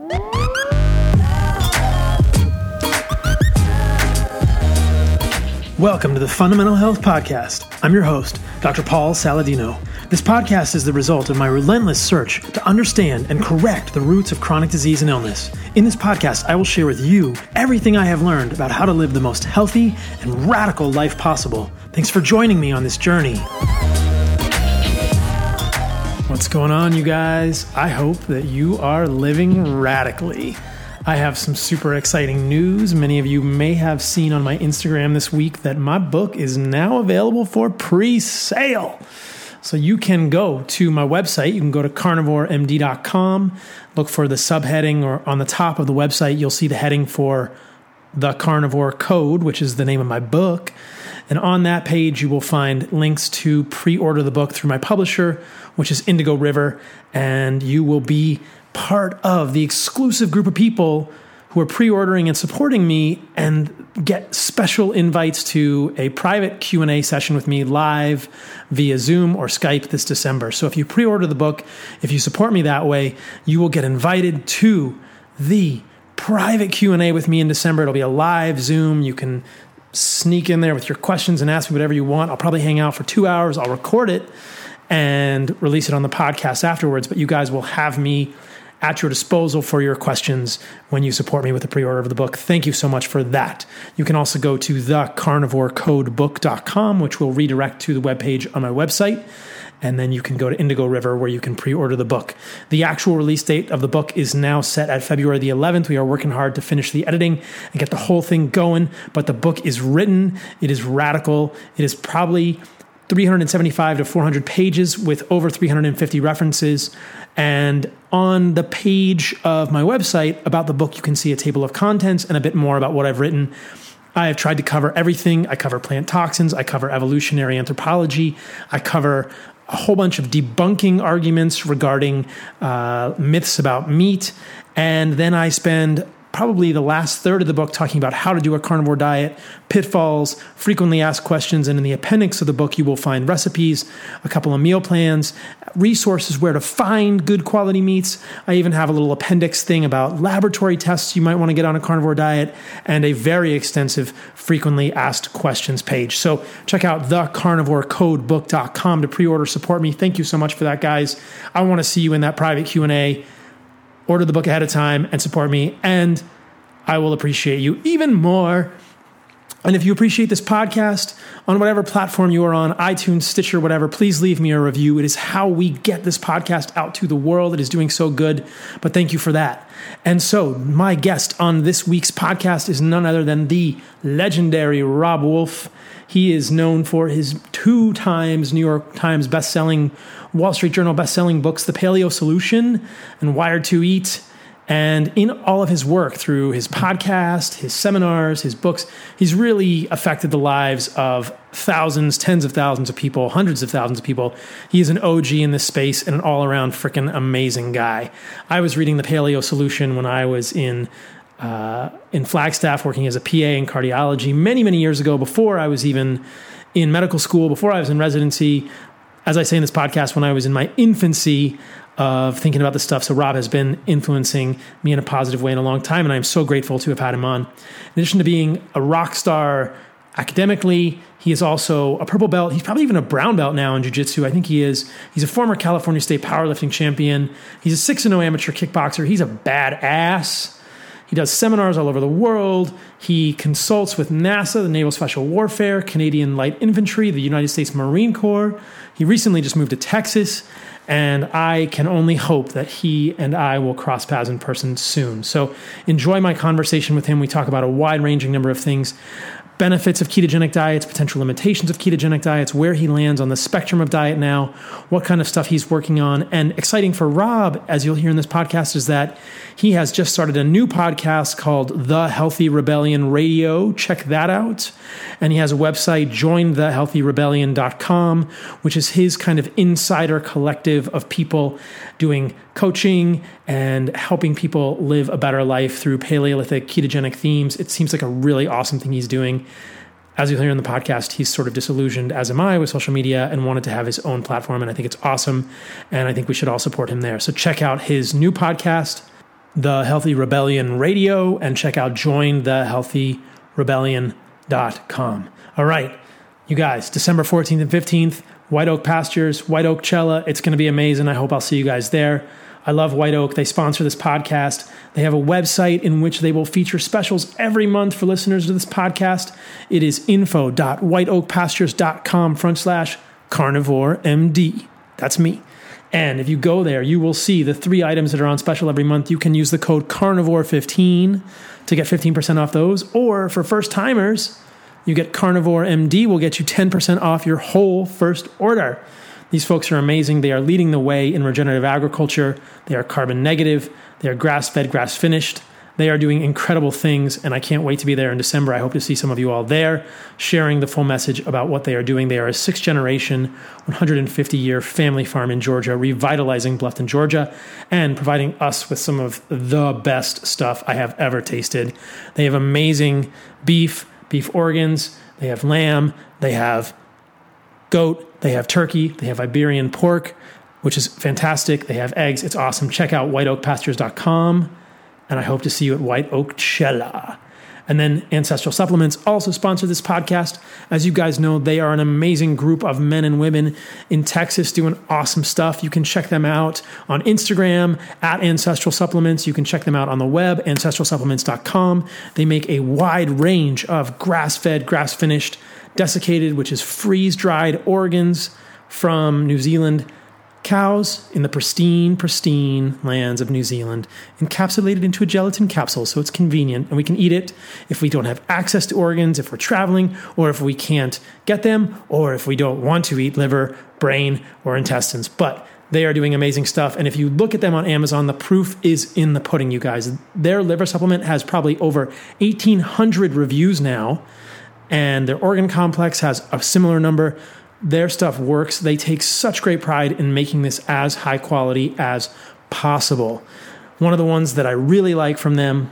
Welcome to the Fundamental Health Podcast. I'm your host, Dr. Paul Saladino. This podcast is the result of my relentless search to understand and correct the roots of chronic disease and illness. In this podcast, I will share with you everything I have learned about how to live the most healthy and radical life possible. Thanks for joining me on this journey. What's going on, you guys? I hope that you are living radically. I have some super exciting news. Many of you may have seen on my Instagram this week that my book is now available for pre-sale. So you can go to my website. You can go to carnivoremd.com, look for the subheading, or on the top of the website, you'll see the heading for The Carnivore Code, which is the name of my book. And on that page, you will find links to pre-order the book through my publisher, which is Indigo River, and you will be part of the exclusive group of people who are pre-ordering and supporting me and get special invites to a private Q&A session with me live via Zoom or Skype this December. So if you pre-order the book, if you support me that way, you will get invited to the private Q&A with me in December. It'll be a live Zoom. You can sneak in there with your questions and ask me whatever you want. I'll probably hang out for 2 hours. I'll record it and release it on the podcast afterwards, but you guys will have me at your disposal for your questions when you support me with the pre-order of the book. Thank you so much for that. You can also go to thecarnivorecodebook.com, which will redirect to the webpage on my website. And then you can go to Indigo River, where you can pre-order the book. The actual release date of the book is now set at February the 11th. We are working hard to finish the editing and get the whole thing going. But the book is written. It is radical. It is probably 375 to 400 pages with over 350 references. And on the page of my website about the book, you can see a table of contents and a bit more about what I've written. I have tried to cover everything. I cover plant toxins. I cover evolutionary anthropology. I cover a whole bunch of debunking arguments regarding myths about meat. And then I spend probably the last third of the book talking about how to do a carnivore diet, pitfalls, frequently asked questions, and in the appendix of the book, you will find recipes, a couple of meal plans, resources where to find good quality meats. I even have a little appendix thing about laboratory tests you might want to get on a carnivore diet, and a very extensive frequently asked questions page. So check out thecarnivorecodebook.com to pre-order, support me. Thank you so much for that, guys. I want to see you in that private Q&A. Order the book ahead of time and support me, and I will appreciate you even more. And if you appreciate this podcast on whatever platform you are on, iTunes, Stitcher, whatever, please leave me a review. It is how we get this podcast out to the world. It is doing so good, but thank you for that. And so my guest on this week's podcast is none other than the legendary Robb Wolf. He is known for his 2 times New York Times bestselling, Wall Street Journal bestselling books, The Paleo Solution and Wired to Eat. And in all of his work, through his podcast, his seminars, his books, he's really affected the lives of thousands, tens of thousands of people, hundreds of thousands of people. He is an OG in this space and an all-around freaking amazing guy. I was reading The Paleo Solution when I was in Flagstaff working as a PA in cardiology many, many years ago, before I was even in medical school, before I was in residency. As I say in this podcast, when I was in my infancy of thinking about this stuff. So Robb has been influencing me in a positive way in a long time, and I'm so grateful to have had him on. In addition to being a rock star academically, he is also a purple belt. He's probably even a brown belt now in jiu-jitsu. I think he is. He's a former California State powerlifting champion. He's a 6-0 amateur kickboxer. He's a badass. He does seminars all over the world. He consults with NASA, the Naval Special Warfare, Canadian Light Infantry, the United States Marine Corps. He recently just moved to Texas, and I can only hope that he and I will cross paths in person soon. So enjoy my conversation with him. We talk about a wide-ranging number of things: benefits of ketogenic diets, potential limitations of ketogenic diets, where he lands on the spectrum of diet now, what kind of stuff he's working on. And exciting for Robb, as you'll hear in this podcast, is that he has just started a new podcast called The Healthy Rebellion Radio. Check that out. And he has a website, jointhehealthyrebellion.com, which is his kind of insider collective of people doing coaching and helping people live a better life through Paleolithic ketogenic themes. It seems like a really awesome thing he's doing. As you'll hear in the podcast, he's sort of disillusioned, as am I, with social media and wanted to have his own platform. And I think it's awesome. And I think we should all support him there. So check out his new podcast, The Healthy Rebellion Radio and check out jointhehealthyrebellion.com. All right, you guys, December 14th and 15th, White Oak Pastures, White Oak Cella. It's going to be amazing. I hope I'll see you guys there. I love White Oak. They sponsor this podcast. They have a website in which they will feature specials every month for listeners to this podcast. It is info.whiteoakpastures.com/carnivoremd. That's me. And if you go there, you will see the 3 items that are on special every month. You can use the code carnivore15 to get 15% off those. Or for first timers, you get Carnivore MD will get you 10% off your whole first order. These folks are amazing. They are leading the way in regenerative agriculture. They are carbon negative. They are grass-fed, grass-finished. They are doing incredible things, and I can't wait to be there in December. I hope to see some of you all there sharing the full message about what they are doing. They are a 6th-generation, 150-year family farm in Georgia, revitalizing Bluffton, Georgia, and providing us with some of the best stuff I have ever tasted. They have amazing beef organs. They have lamb. They have goat. They have turkey. They have Iberian pork, which is fantastic. They have eggs. It's awesome. Check out whiteoakpastures.com. And I hope to see you at White Oak Cella. And then Ancestral Supplements also sponsor this podcast. As you guys know, they are an amazing group of men and women in Texas doing awesome stuff. You can check them out on Instagram at Ancestral Supplements. You can check them out on the web, ancestralsupplements.com. They make a wide range of grass-fed, grass-finished, desiccated, which is freeze-dried organs from New Zealand cows in the pristine lands of New Zealand, encapsulated into a gelatin capsule so it's convenient and we can eat it if we don't have access to organs, if we're traveling, or if we can't get them, or if we don't want to eat liver, brain, or intestines. But they are doing amazing stuff. And if you look at them on Amazon, the proof is in the pudding, you guys. Their liver supplement has probably over 1,800 reviews now, and their organ complex has a similar number. Their stuff works. They take such great pride in making this as high quality as possible. One of the ones that I really like from them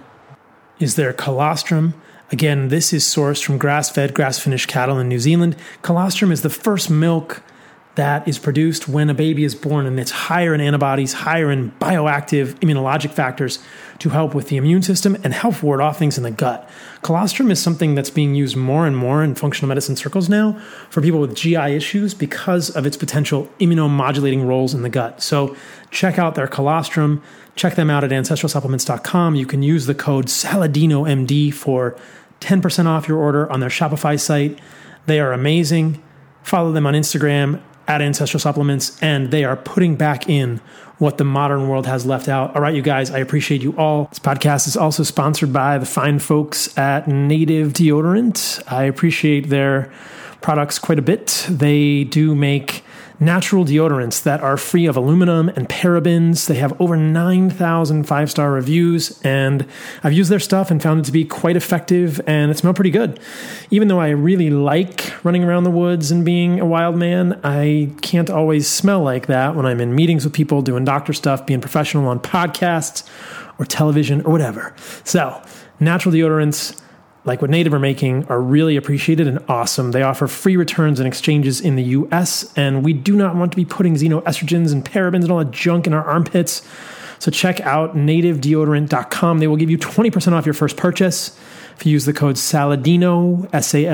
is their colostrum. Again, this is sourced from grass-fed, grass-finished cattle in New Zealand. Colostrum is the first milk that is produced when a baby is born, and it's higher in antibodies, higher in bioactive immunologic factors to help with the immune system and help ward off things in the gut. Colostrum is something that's being used more and more in functional medicine circles now for people with GI issues because of its potential immunomodulating roles in the gut. So check out their colostrum. Check them out at ancestralsupplements.com. You can use the code SALADINOMD for 10% off your order on their Shopify site. They are amazing. Follow them on Instagram at Ancestral Supplements, and they are putting back in what the modern world has left out. All right, you guys, I appreciate you all. This podcast is also sponsored by the fine folks at Native Deodorant. I appreciate their products quite a bit. They do make natural deodorants that are free of aluminum and parabens. They have over 9,000 5-star reviews, and I've used their stuff and found it to be quite effective, and it smells pretty good. Even though I really like running around the woods and being a wild man, I can't always smell like that when I'm in meetings with people, doing doctor stuff, being professional on podcasts or television or whatever. So, natural deodorants, like what Native are making, are really appreciated and awesome. They offer free returns and exchanges in the US, and we do not want to be putting xenoestrogens and parabens and all that junk in our armpits. So check out nativedeodorant.com. They will give you 20% off your first purchase if you use the code SALADINO,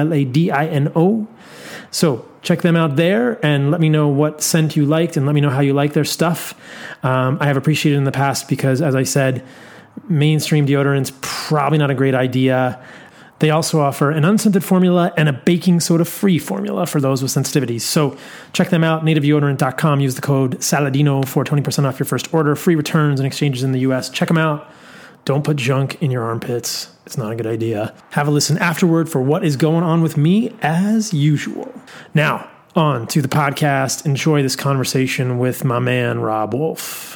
SALADINO. So check them out there and let me know what scent you liked and let me know how you like their stuff. I have appreciated it in the past because, as I said, mainstream deodorants, probably not a great idea. They also offer an unscented formula and a baking soda-free formula for those with sensitivities. So check them out, nativedeodorant.com. Use the code SALADINO for 20% off your first order. Free returns and exchanges in the US. Check them out. Don't put junk in your armpits. It's not a good idea. Have a listen afterward for what is going on with me as usual. Now, on to the podcast. Enjoy this conversation with my man, Robb Wolf.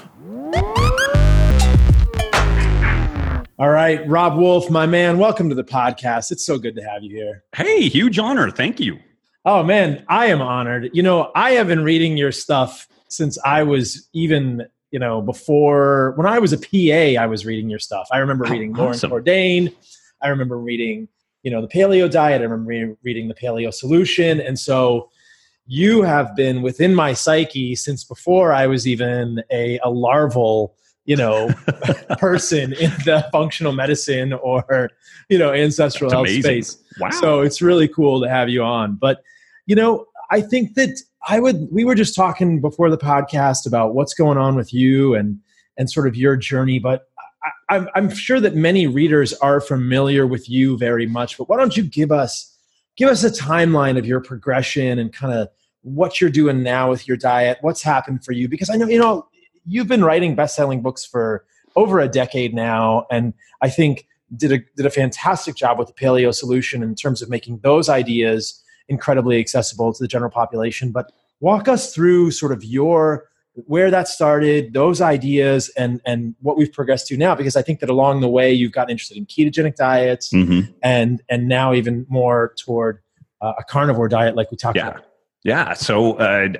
All right, Robb Wolf, my man, welcome to the podcast. It's so good to have you here. Hey, huge honor. Thank you. Oh, man, I am honored. You know, I have been reading your stuff since I was even, before, when I was a PA, I was reading your stuff. I remember reading Lauren Cordain. I remember reading, the Paleo Diet. I remember reading the Paleo Solution. And so you have been within my psyche since before I was even a larval person in the functional medicine or, ancestral health space. Wow. So it's really cool to have you on. But, I think that we were just talking before the podcast about what's going on with you and sort of your journey. But I'm sure that many readers are familiar with you very much, but why don't you give us a timeline of your progression and kind of what you're doing now with your diet, what's happened for you? Because I know, you've been writing best-selling books for over a decade now, and I think did a fantastic job with the Paleo Solution in terms of making those ideas incredibly accessible to the general population. But walk us through sort of where that started, those ideas, and what we've progressed to now, because I think that along the way you've gotten interested in ketogenic diets and now even more toward a carnivore diet like we talked about. Yeah. So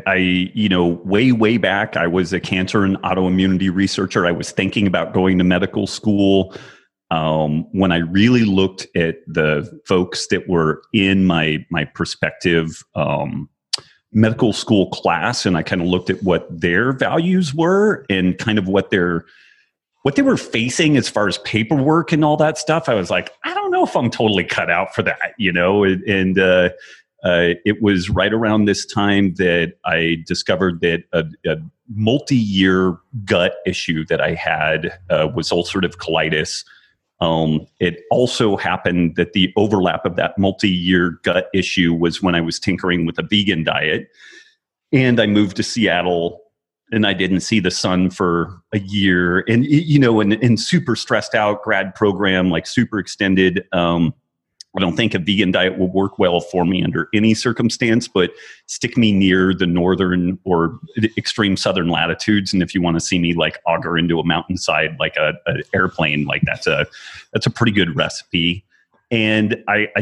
way back, I was a cancer and autoimmunity researcher. I was thinking about going to medical school. When I really looked at the folks that were in my prospective medical school class, and I kind of looked at what their values were and kind of what they were facing as far as paperwork and all that stuff, I was like, I don't know if I'm totally cut out for that, and it was right around this time that I discovered that a multi-year gut issue that I had was ulcerative colitis. It also happened that the overlap of that multi-year gut issue was when I was tinkering with a vegan diet, and I moved to Seattle, and I didn't see the sun for a year, and and super stressed out grad program, like super extended. I don't think a vegan diet will work well for me under any circumstance, but stick me near the northern or extreme southern latitudes. And if you want to see me like auger into a mountainside like an airplane, like that's a pretty good recipe. And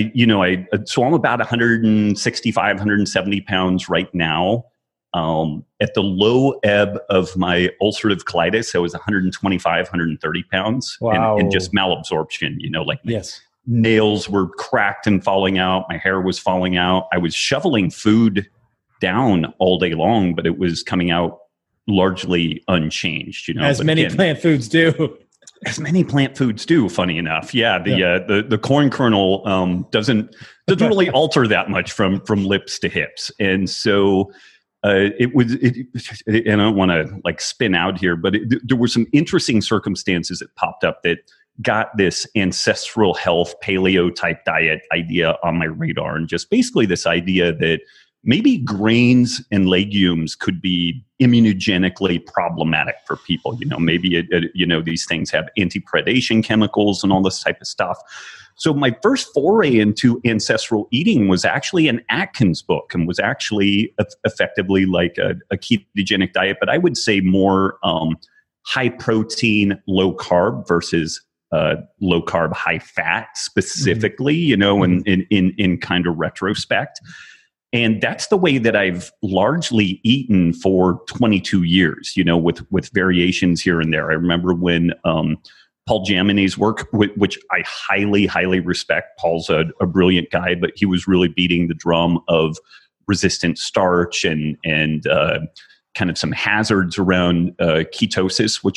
so I'm about 165, 170 pounds right now. At the low ebb of my ulcerative colitis, I was 125, 130 pounds. Wow. And just malabsorption, yes. Nails were cracked and falling out. My hair was falling out. I was shoveling food down all day long, but it was coming out largely unchanged. As many plant foods do. As many plant foods do. Funny enough, the corn kernel doesn't really alter that much from lips to hips, and so. And I don't want to like spin out here, but there were some interesting circumstances that popped up that got this ancestral health paleo type diet idea on my radar, and just basically this idea that maybe grains and legumes could be immunogenically problematic for people. Maybe these things have anti-predation chemicals and all this type of stuff. So my first foray into ancestral eating was actually an Atkins book, and was actually effectively like a ketogenic diet, but I would say more high protein, low carb versus low carb, high fat specifically, in kind of retrospect. And that's the way that I've largely eaten for 22 years, with variations here and there. I remember when Paul Jamine's work, which I highly, highly respect. Paul's a brilliant guy, but he was really beating the drum of resistant starch and kind of some hazards around ketosis, which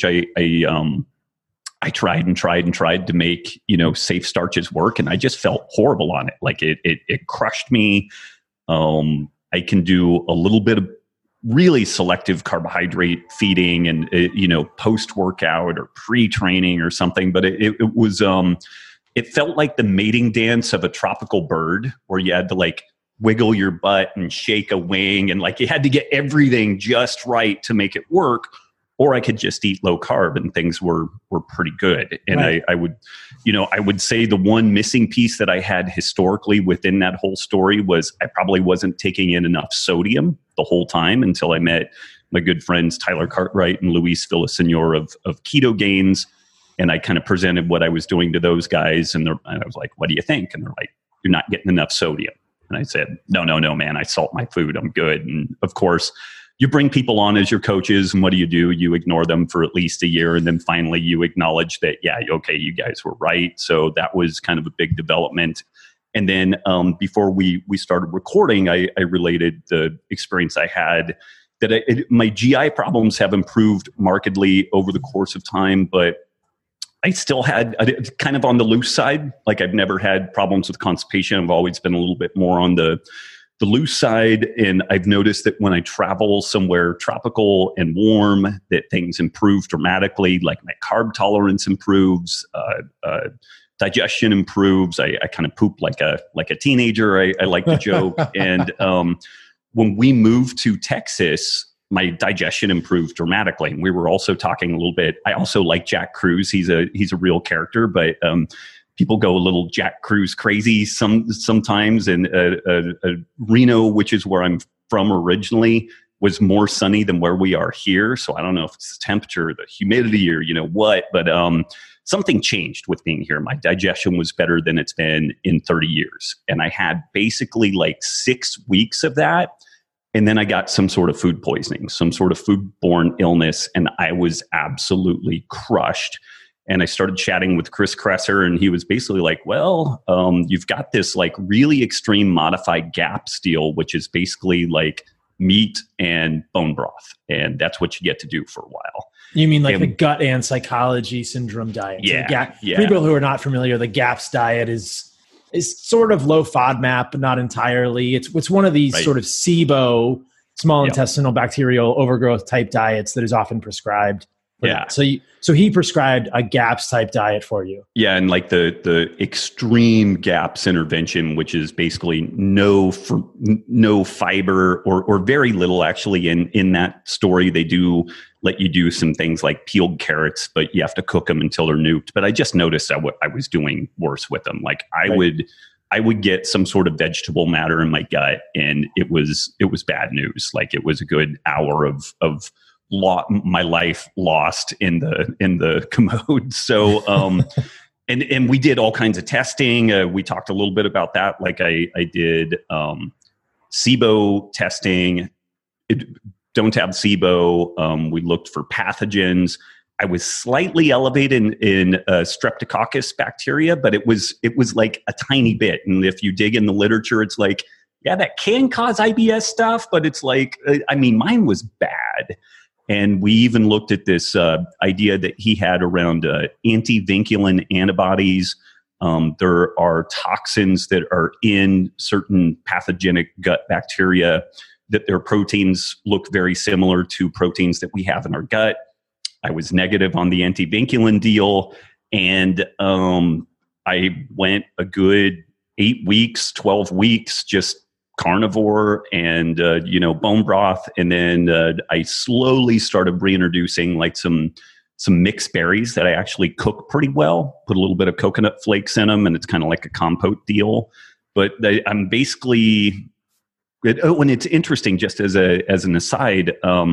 I tried to make, safe starches work. And I just felt horrible on it. Like it crushed me. I can do a little bit of really selective carbohydrate feeding and, post-workout or pre-training or something. But it was, it felt like the mating dance of a tropical bird, where you had to like wiggle your butt and shake a wing, and like you had to get everything just right to make it work. Or I could just eat low carb and things were pretty good. And right. I would say the one missing piece that I had historically within that whole story was I probably wasn't taking in enough sodium the whole time until I met my good friends Tyler Cartwright and Luis Villaseñor of Keto Gains. And I kind of presented what I was doing to those guys. And I was like, what do you think? And they're like, you're not getting enough sodium. And I said, no, man, I salt my food. I'm good. And of course, you bring people on as your coaches, and what do? You ignore them for at least a year, and then finally you acknowledge that, yeah, okay, you guys were right. So that was kind of a big development. And then before we started recording, I related the experience I had that my GI problems have improved markedly over the course of time, but I still had kind of on the loose side. Like I've never had problems with constipation. I've always been a little bit more on the loose side. And I've noticed that when I travel somewhere tropical and warm, that things improve dramatically. Like my carb tolerance improves, digestion improves. I kind of poop like a teenager. I like to joke. And when we moved to Texas, my digestion improved dramatically. And we were also talking a little bit. I also like Jack Cruz. He's a real character, but people go a little Jack Cruz crazy sometimes. And Reno, which is where I'm from originally, was more sunny than where we are here. So I don't know if it's the temperature, the humidity, or what, but something changed with being here. My digestion was better than it's been in 30 years. And I had basically like 6 weeks of that. And then I got some sort of food poisoning, some sort of foodborne illness, and I was absolutely crushed. And I started chatting with Chris Kresser, and he was basically like, well, you've got this like really extreme modified GAPS deal, which is basically like meat and bone broth. And that's what you get to do for a while. You mean like the gut and psychology syndrome diet? Yeah. For people who are not familiar, the GAPS diet is sort of low FODMAP, but not entirely. It's one of these sort of SIBO, small intestinal bacterial overgrowth type diets that is often prescribed. So he prescribed a GAPS type diet for you. Yeah, and like the extreme GAPS intervention, which is basically no fiber or very little actually. In that story, they do let you do some things like peeled carrots, but you have to cook them until they're nuked. But I just noticed that I was doing worse with them. Like I would get some sort of vegetable matter in my gut, and it was bad news. Like it was a good hour of my life lost in the commode. So, and we did all kinds of testing. We talked a little bit about that. Like I did SIBO testing. Don't have SIBO. We looked for pathogens. I was slightly elevated in Streptococcus bacteria, but it was like a tiny bit. And if you dig in the literature, it's like, yeah, that can cause IBS stuff, but it's like, mine was bad. And we even looked at this idea that he had around anti-vinculin antibodies. There are toxins that are in certain pathogenic gut bacteria that their proteins look very similar to proteins that we have in our gut. I was negative on the anti-vinculin deal. And I went a good 8 weeks, 12 weeks, just carnivore and, bone broth. And then I slowly started reintroducing like some mixed berries that I actually cook pretty well, put a little bit of coconut flakes in them, and it's kind of like a compote deal. But I'm basically, and it's interesting just as an aside,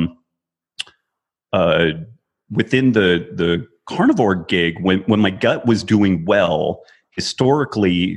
within the carnivore gig, when my gut was doing well, historically,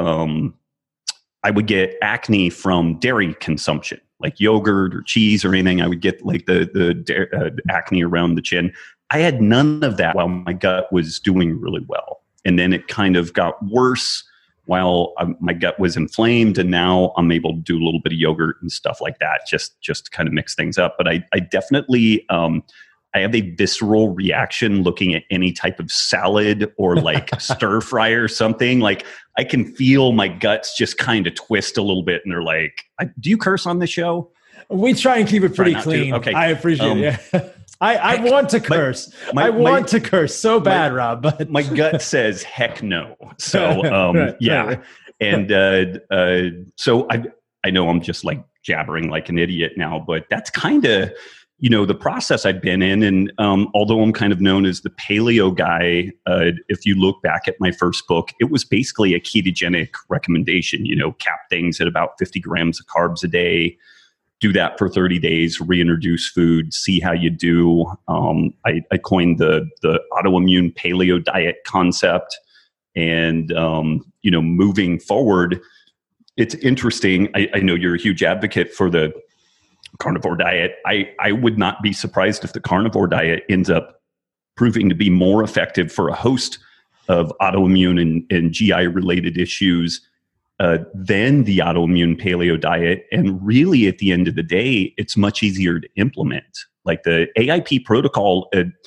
I would get acne from dairy consumption, like yogurt or cheese or anything. I would get like the acne around the chin. I had none of that while my gut was doing really well. And then it kind of got worse while my gut was inflamed. And now I'm able to do a little bit of yogurt and stuff like that, just to kind of mix things up. But I definitely, I have a visceral reaction looking at any type of salad or like stir fry or something. Like I can feel my guts just kind of twist a little bit, and they're like, "Do you curse on the show?" We try and keep it pretty clean. Okay, I appreciate it. I want to curse. I want to curse so bad, Rob. But my gut says heck no. So Right. And so I know I'm just like jabbering like an idiot now, but that's kind of the process I've been in. And although I'm kind of known as the paleo guy, if you look back at my first book, it was basically a ketogenic recommendation, cap things at about 50 grams of carbs a day, do that for 30 days, reintroduce food, see how you do. I coined the autoimmune paleo diet concept. And, moving forward, it's interesting. I know you're a huge advocate for the carnivore diet. I would not be surprised if the carnivore diet ends up proving to be more effective for a host of autoimmune and GI related issues than the autoimmune paleo diet. And really, at the end of the day, it's much easier to implement. Like the AIP protocol,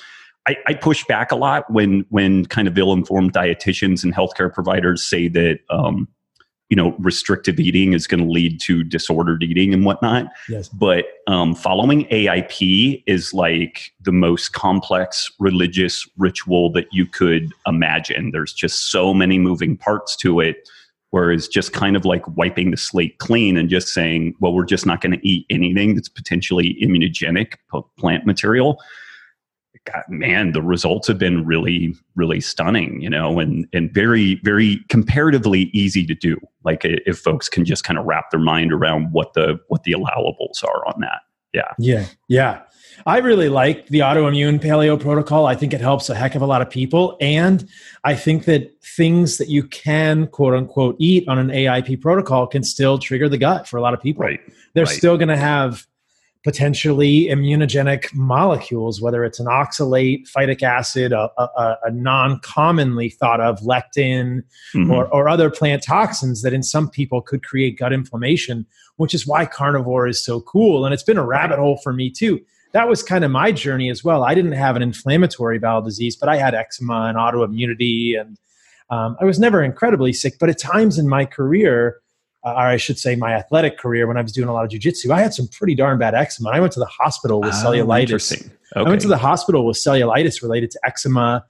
I push back a lot when kind of ill-informed dietitians and healthcare providers say that restrictive eating is going to lead to disordered eating and whatnot. Yes. But following AIP is like the most complex religious ritual that you could imagine. There's just so many moving parts to it. Whereas just kind of like wiping the slate clean and just saying, well, we're just not going to eat anything that's potentially immunogenic plant material. God, man, the results have been really, really stunning, and very, very comparatively easy to do. Like if folks can just kind of wrap their mind around what the allowables are on that. Yeah. I really like the autoimmune paleo protocol. I think it helps a heck of a lot of people. And I think that things that you can, quote unquote, eat on an AIP protocol can still trigger the gut for a lot of people. Right. They're still going to have potentially immunogenic molecules, whether it's an oxalate, phytic acid, a non-commonly thought of lectin, or other plant toxins that in some people could create gut inflammation, which is why carnivore is so cool. And it's been a rabbit hole for me too. That was kind of my journey as well. I didn't have an inflammatory bowel disease, but I had eczema and autoimmunity, and I was never incredibly sick. But at times in my career, or I should say my athletic career, when I was doing a lot of jiu-jitsu, I had some pretty darn bad eczema. I went to the hospital with cellulitis. Interesting. Okay. I went to the hospital with cellulitis related to eczema,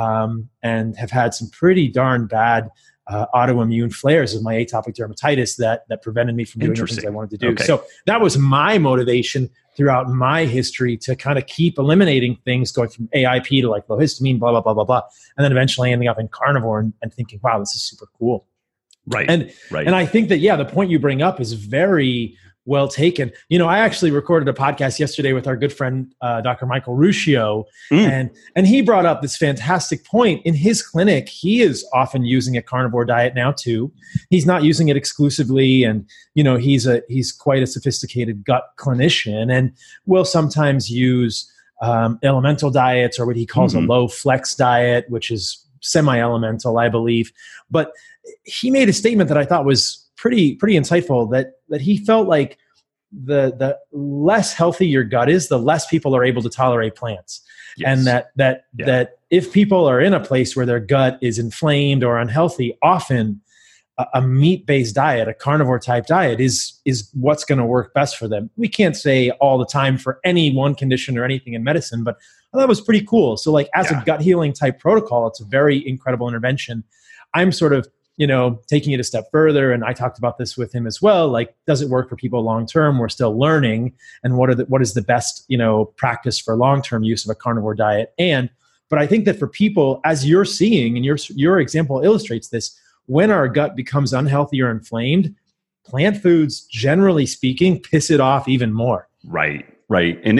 and have had some pretty darn bad autoimmune flares of my atopic dermatitis that prevented me from doing the things I wanted to do. Okay. So that was my motivation throughout my history to kind of keep eliminating things, going from AIP to like low histamine, blah, blah, blah, blah, blah. And then eventually ending up in carnivore and thinking, wow, this is super cool. Right. And I think that, the point you bring up is very well taken. I actually recorded a podcast yesterday with our good friend, Dr. Michael Ruscio, and he brought up this fantastic point. In his clinic, he is often using a carnivore diet now too. He's not using it exclusively, and he's quite a sophisticated gut clinician, and will sometimes use elemental diets, or what he calls a low flex diet, which is semi-elemental, I believe. But he made a statement that I thought was pretty insightful, that he felt like the less healthy your gut is, the less people are able to tolerate plants. Yes. And that if people are in a place where their gut is inflamed or unhealthy, often a meat-based diet, a carnivore type diet is what's going to work best for them. We can't say all the time for any one condition or anything in medicine, but that was pretty cool. So like as a gut healing type protocol, it's a very incredible intervention. I'm sort of, taking it a step further. And I talked about this with him as well. Like, does it work for people long-term? We're still learning. And what is the best, practice for long-term use of a carnivore diet? But I think that for people, as you're seeing, and your example illustrates this, when our gut becomes unhealthy or inflamed, plant foods, generally speaking, piss it off even more. Right. And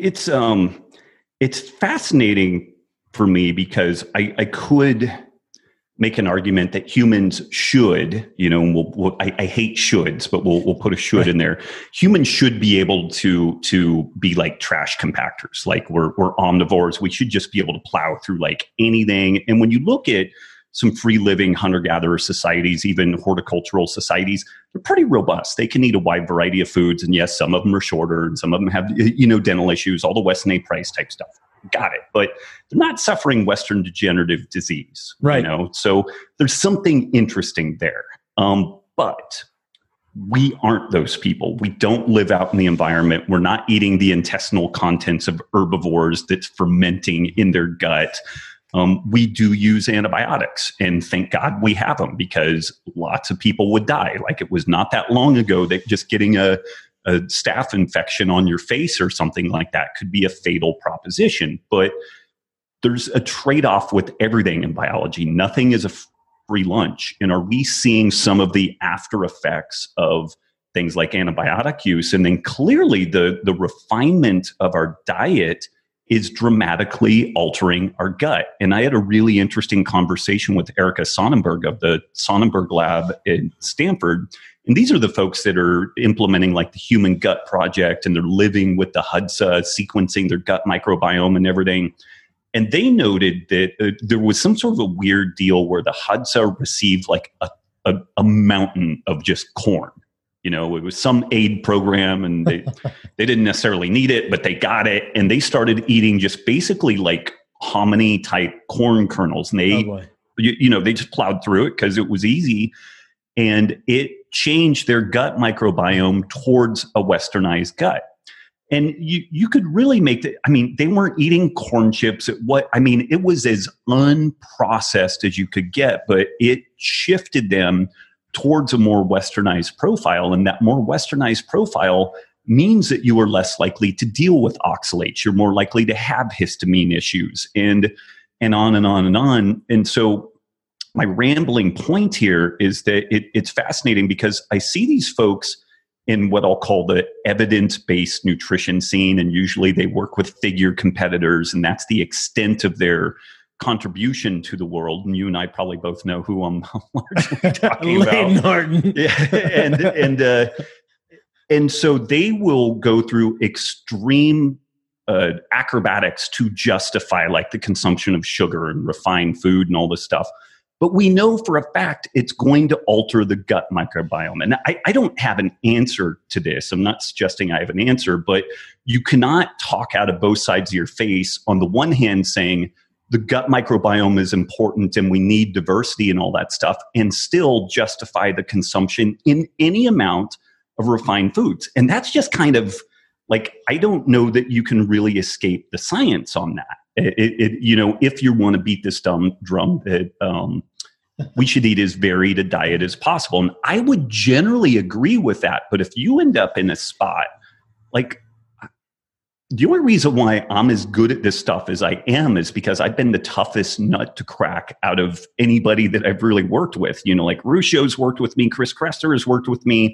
it's fascinating for me because I could make an argument that humans should, I hate shoulds, but we'll put a should in there. Humans should be able to be like trash compactors. Like we're omnivores. We should just be able to plow through like anything. And when you look at some free living hunter-gatherer societies, even horticultural societies, they're pretty robust. They can eat a wide variety of foods. And yes, some of them are shorter and some of them have, dental issues, all the Weston A. Price type stuff. Got it. But they're not suffering Western degenerative disease. Right. So there's something interesting there. But we aren't those people. We don't live out in the environment. We're not eating the intestinal contents of herbivores that's fermenting in their gut. We do use antibiotics, and thank God we have them, because lots of people would die. Like it was not that long ago that just getting a staph infection on your face or something like that could be a fatal proposition. But there's a trade-off with everything in biology. Nothing is a free lunch. And are we seeing some of the after effects of things like antibiotic use? And then clearly the refinement of our diet is dramatically altering our gut. And I had a really interesting conversation with Erica Sonnenberg of the Sonnenberg Lab in Stanford. And these are the folks that are implementing like the Human Gut Project, and they're living with the HUDSA, sequencing their gut microbiome and everything. And they noted that there was some sort of a weird deal where the HUDSA received like a a mountain of just corn. You know, it was some aid program, and they didn't necessarily need it, but they got it, and they started eating just basically like hominy type corn kernels, and they they just plowed through it because it was easy, and it changed their gut microbiome towards a westernized gut. And you could really make they weren't eating corn chips. It was as unprocessed as you could get, but it shifted them towards a more westernized profile. And that more westernized profile means that you are less likely to deal with oxalates. You're more likely to have histamine issues, and on and on and on. And so my rambling point here is that it's fascinating because I see these folks in what I'll call the evidence-based nutrition scene, and usually they work with figure competitors, and that's the extent of their contribution to the world. And you and I probably both know who I'm largely talking Layne about. Norton. Yeah, and so they will go through extreme acrobatics to justify like the consumption of sugar and refined food and all this stuff. But we know for a fact it's going to alter the gut microbiome. And I don't have an answer to this. I'm not suggesting I have an answer, but you cannot talk out of both sides of your face. On the one hand, saying the gut microbiome is important and we need diversity and all that stuff, and still justify the consumption in any amount of refined foods. And that's just kind of like, I don't know that you can really escape the science on that. If you want to beat this dumb drum that we should eat as varied a diet as possible. And I would generally agree with that. But if you end up in a spot, like, the only reason why I'm as good at this stuff as I am is because I've been the toughest nut to crack out of anybody that I've really worked with. You know, like Ruscio's worked with me, Chris Kresser has worked with me.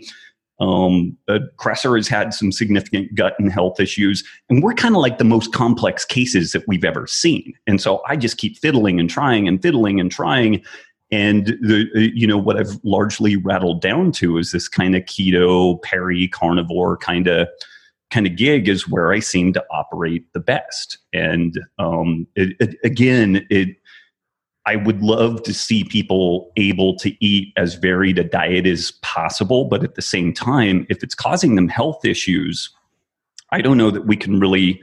Kresser has had some significant gut and health issues, and we're kind of like the most complex cases that we've ever seen. And so I just keep fiddling and trying and fiddling and trying. And what I've largely rattled down to is this kind of keto, carnivore kind of gig is where I seem to operate the best. And I would love to see people able to eat as varied a diet as possible. But at the same time, if it's causing them health issues, I don't know that we can really,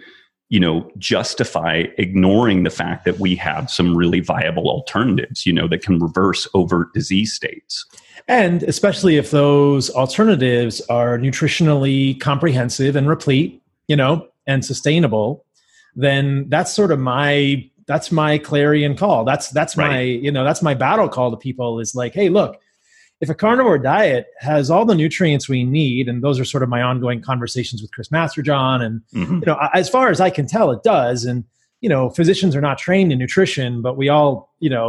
justify ignoring the fact that we have some really viable alternatives, that can reverse overt disease states. And especially if those alternatives are nutritionally comprehensive and replete, and sustainable, then that's sort of that's my clarion call. That's right. That's my battle call to people is like, hey, look, if a carnivore diet has all the nutrients we need, and those are sort of my ongoing conversations with Chris Masterjohn, and as far as I can tell, it does. And physicians are not trained in nutrition, but we all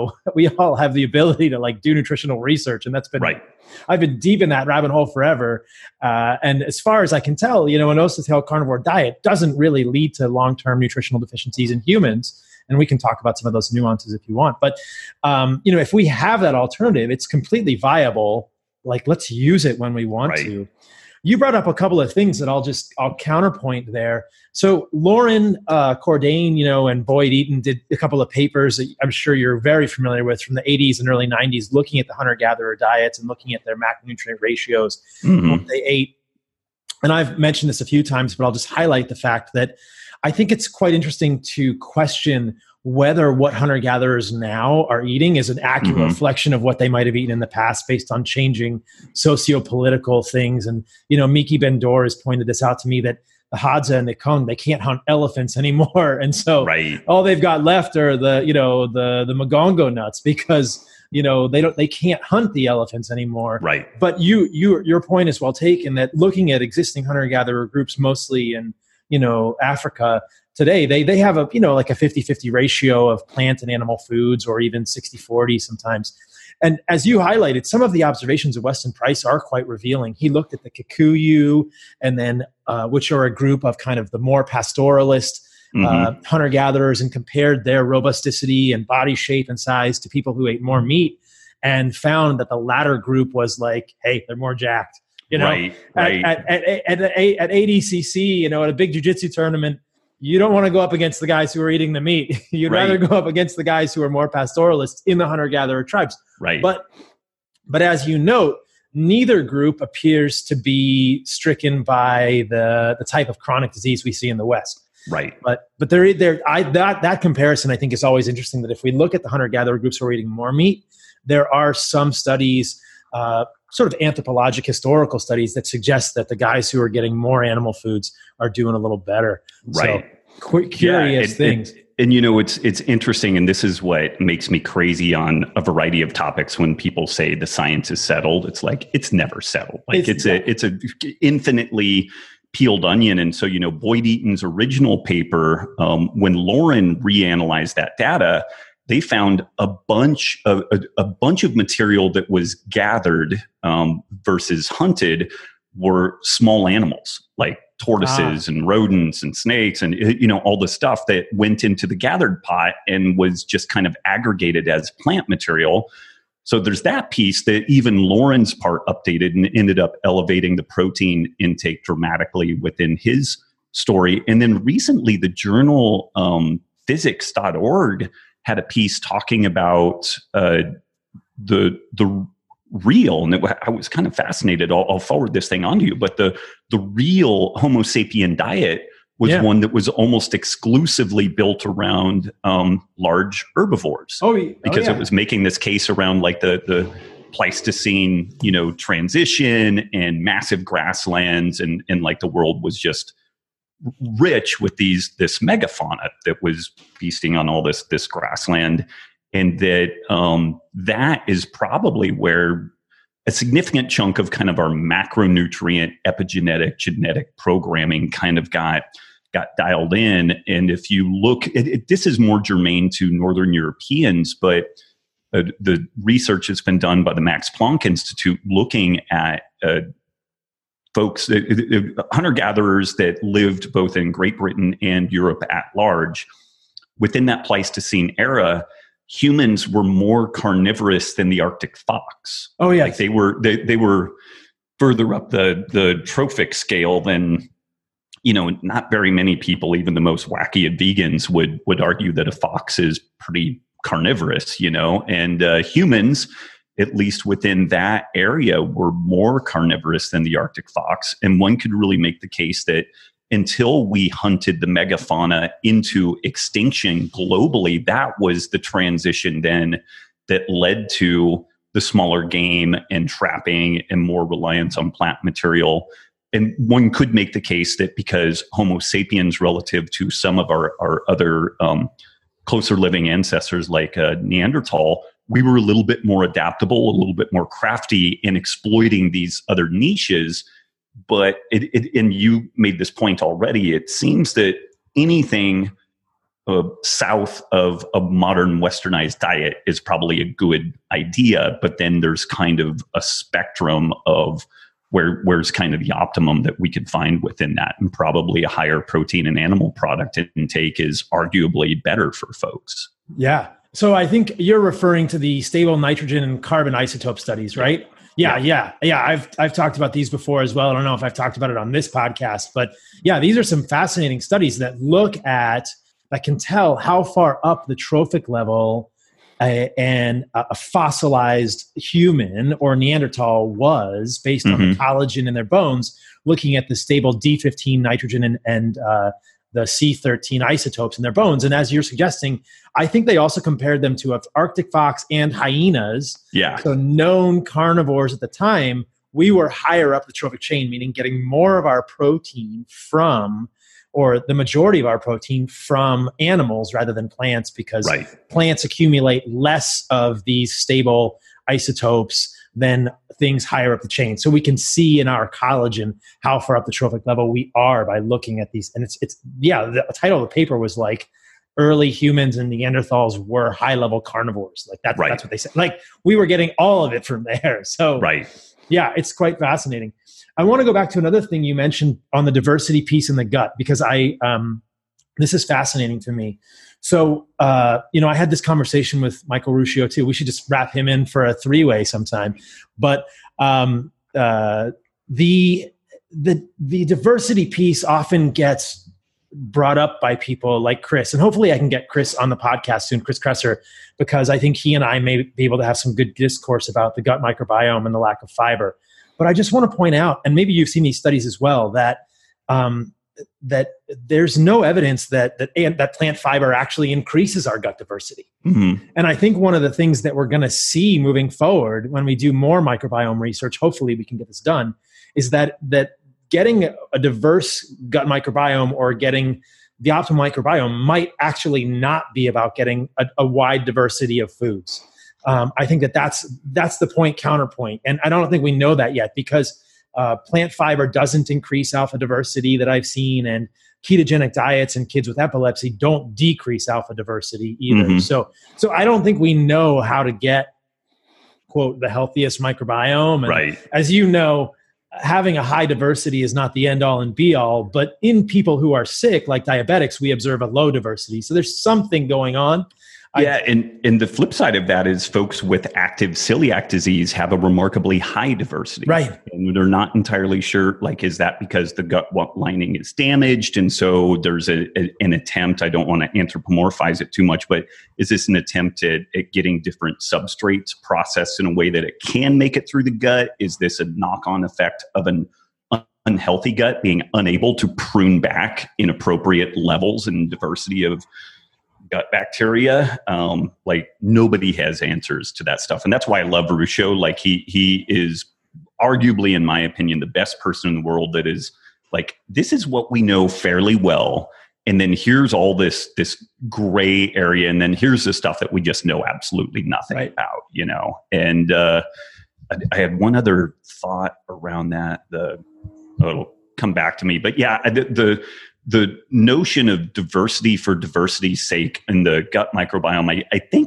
have the ability to like do nutritional research, and that's been right. I've been deep in that rabbit hole forever. And as far as I can tell, an OCTL carnivore diet doesn't really lead to long-term nutritional deficiencies in humans. And we can talk about some of those nuances if you want. But, if we have that alternative, it's completely viable. Like, let's use it when we want to. You brought up a couple of things that I'll counterpoint there. So Lauren Cordain, and Boyd Eaton did a couple of papers that I'm sure you're very familiar with from the 80s and early 90s, looking at the hunter-gatherer diets and looking at their macronutrient ratios, what they ate. And I've mentioned this a few times, but I'll just highlight the fact that I think it's quite interesting to question whether what hunter-gatherers now are eating is an accurate reflection of what they might have eaten in the past based on changing socio-political things. And, Miki Ben-Dor has pointed this out to me that the Hadza and the Kung, they can't hunt elephants anymore. And so all they've got left are the Magongo nuts because, they can't hunt the elephants anymore. Right. But your point is well taken that looking at existing hunter-gatherer groups, mostly in, Africa today, they have a 50-50 ratio of plant and animal foods, or even 60-40 sometimes. And as you highlighted, some of the observations of Weston Price are quite revealing. He looked at the Kikuyu, and then which are a group of kind of the more pastoralist hunter-gatherers, and compared their robusticity and body shape and size to people who ate more meat, and found that the latter group was like, hey, they're more jacked. Right. At ADCC, at a big jiu-jitsu tournament, you don't want to go up against the guys who are eating the meat. You'd rather go up against the guys who are more pastoralists in the hunter-gatherer tribes. Right. But But as you note, neither group appears to be stricken by the type of chronic disease we see in the West. Right. But that comparison, I think, is always interesting, that if we look at the hunter-gatherer groups who are eating more meat, there are some studies, sort of anthropologic historical studies, that suggest that the guys who are getting more animal foods are doing a little better. Right. So curious things. And it's interesting, and this is what makes me crazy on a variety of topics when people say the science is settled. It's like, it's never settled. Like it's a infinitely peeled onion. And so, Boyd Eaton's original paper, when Lauren reanalyzed that data, they found a bunch of material that was gathered versus hunted were small animals like tortoises and rodents and snakes and all the stuff that went into the gathered pot and was just kind of aggregated as plant material. So there's that piece that even Lauren's part updated and ended up elevating the protein intake dramatically within his story. And then recently the journal physics.org had a piece talking about the real, and I was kind of fascinated. I'll forward this thing on to you, but the real Homo sapien diet was one that was almost exclusively built around large herbivores. Because it was making this case around like the Pleistocene, transition and massive grasslands, and like the world was just rich with this megafauna that was feasting on all this grassland. And that is probably where a significant chunk of kind of our macronutrient epigenetic genetic programming kind of got dialed in. And if you look, this is more germane to Northern Europeans, but the research has been done by the Max Planck Institute looking at folks, hunter-gatherers that lived both in Great Britain and Europe at large. Within that Pleistocene era, humans were more carnivorous than the Arctic fox. Like they were further up the trophic scale than, not very many people, even the most wacky of vegans would argue that a fox is pretty carnivorous, and humans, at least within that area, were more carnivorous than the Arctic fox. And one could really make the case that until we hunted the megafauna into extinction globally, that was the transition then that led to the smaller game and trapping and more reliance on plant material. And one could make the case that because Homo sapiens, relative to some of our other closer living ancestors like Neanderthal, we were a little bit more adaptable, a little bit more crafty in exploiting these other niches. But and you made this point already, it seems that anything south of a modern westernized diet is probably a good idea. But then there's kind of a spectrum of where's kind of the optimum that we could find within that. And probably a higher protein and animal product intake is arguably better for folks. Yeah. So I think you're referring to the stable nitrogen and carbon isotope studies, right? Yeah. I've talked about these before as well. I don't know if I've talked about it on this podcast, but yeah, these are some fascinating studies that can tell how far up the trophic level a fossilized human or Neanderthal was based on the collagen in their bones, looking at the stable D15 nitrogen and the C13 isotopes in their bones. And as you're suggesting, I think they also compared them to Arctic fox and hyenas. Yeah. So known carnivores at the time, we were higher up the trophic chain, meaning getting more of our protein from, or the majority of our protein from animals rather than plants, because plants accumulate less of these stable isotopes than things higher up the chain. So we can see in our collagen how far up the trophic level we are by looking at these. And the title of the paper was like, early humans and Neanderthals were high-level carnivores. Like that's what they said. Like we were getting all of it from there. So yeah, it's quite fascinating. I want to go back to another thing you mentioned on the diversity piece in the gut, because this is fascinating to me. So, I had this conversation with Michael Ruscio too. We should just wrap him in for a 3-way sometime. But the diversity piece often gets brought up by people like Chris, and hopefully I can get Chris on the podcast soon, Chris Kresser, because I think he and I may be able to have some good discourse about the gut microbiome and the lack of fiber. But I just want to point out, and maybe you've seen these studies as well, that that there's no evidence that plant fiber actually increases our gut diversity. Mm-hmm. And I think one of the things that we're going to see moving forward when we do more microbiome research, hopefully we can get this done, is that getting a diverse gut microbiome or getting the optimal microbiome might actually not be about getting a wide diversity of foods. I think that's the point counterpoint. And I don't think we know that yet, because plant fiber doesn't increase alpha diversity that I've seen, and ketogenic diets in kids with epilepsy don't decrease alpha diversity either. Mm-hmm. So I don't think we know how to get, quote, the healthiest microbiome. And right. As you know, having a high diversity is not the end all and be all, but in people who are sick, like diabetics, we observe a low diversity. So there's something going on. Yeah, and the flip side of that is folks with active celiac disease have a remarkably high diversity. Right. And they're not entirely sure, like, is that because the gut lining is damaged? And so there's an attempt, I don't want to anthropomorphize it too much, but is this an attempt at getting different substrates processed in a way that it can make it through the gut? Is this a knock-on effect of an unhealthy gut being unable to prune back inappropriate levels and diversity of gut bacteria? Like, nobody has answers to that stuff. And that's why I love Ruscio. Like, he is arguably, in my opinion, the best person in the world that is like, this is what we know fairly well. And then here's all this gray area. And then here's the stuff that we just know absolutely nothing about, you know? And I had one other thought around that. It'll come back to me. But yeah, the notion of diversity for diversity's sake in the gut microbiome, I think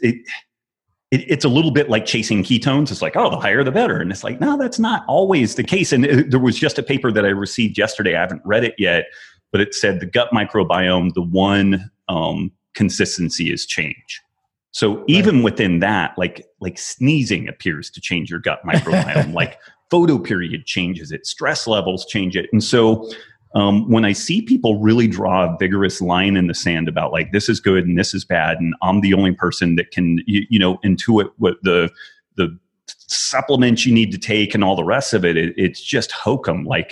it's a little bit like chasing ketones. It's like, oh, the higher the better. And it's like, no, that's not always the case. And there was just a paper that I received yesterday. I haven't read it yet, but it said the gut microbiome, the one consistency is change. So even within that, like sneezing appears to change your gut microbiome, like photoperiod changes it, stress levels change it. And so when I see people really draw a vigorous line in the sand about like, this is good and this is bad, and I'm the only person that can, intuit what the supplements you need to take and all the rest of it, it's just hokum. Like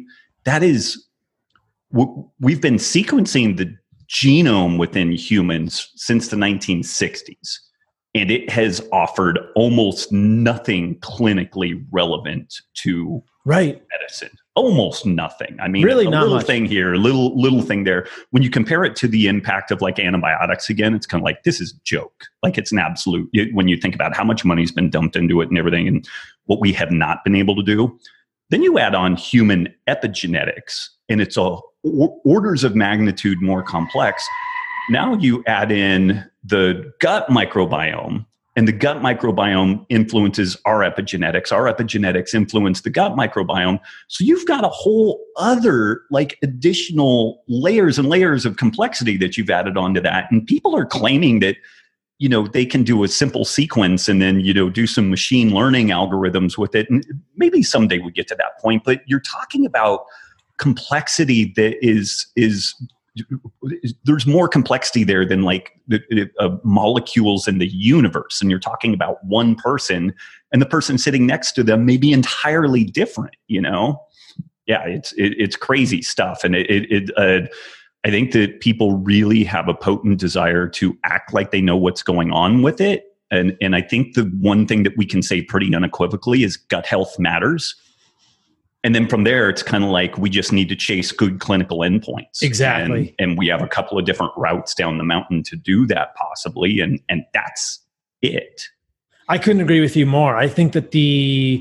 we've been sequencing the genome within humans since the 1960s. And it has offered almost nothing clinically relevant to medicine. Almost nothing. I mean, really a not little much. Thing here, little thing there. When you compare it to the impact of like antibiotics, again, it's kind of like, this is a joke. Like, it's an absolute, when you think about how much money's been dumped into it and everything and what we have not been able to do. Then you add on human epigenetics, and it's orders of magnitude more complex. Now you add in the gut microbiome, and the gut microbiome influences our epigenetics. Our epigenetics influence the gut microbiome. So you've got a whole other like additional layers and layers of complexity that you've added onto that. And people are claiming that, they can do a simple sequence and then, do some machine learning algorithms with it. And maybe someday we get to that point, but you're talking about complexity that is there's more complexity there than like the molecules in the universe. And you're talking about one person, and the person sitting next to them may be entirely different, Yeah, it's crazy stuff. And I think that people really have a potent desire to act like they know what's going on with it. And I think the one thing that we can say pretty unequivocally is gut health matters. And then from there, it's kind of like we just need to chase good clinical endpoints. Exactly. And we have a couple of different routes down the mountain to do that possibly. And that's it. I couldn't agree with you more. I think that the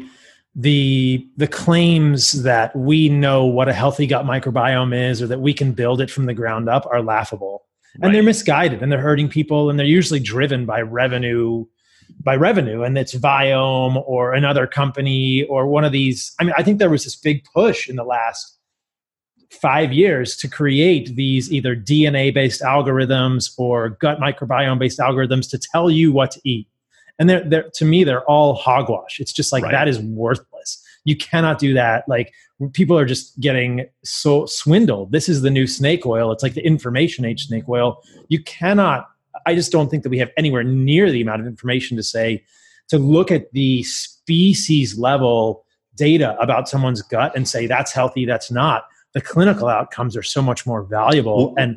claims that we know what a healthy gut microbiome is, or that we can build it from the ground up, are laughable. And they're misguided, and they're hurting people, and they're usually driven by revenue, and it's Viome or another company or one of these. I mean, I think there was this big push in the last 5 years to create these either DNA-based algorithms or gut microbiome-based algorithms to tell you what to eat. And to me, they're all hogwash. It's just like, that is worthless. You cannot do that. Like, people are just getting so swindled. This is the new snake oil. It's like the information age snake oil. You cannot, I just don't think that we have anywhere near the amount of information to look at the species level data about someone's gut and say that's healthy, that's not. The clinical outcomes are so much more valuable. And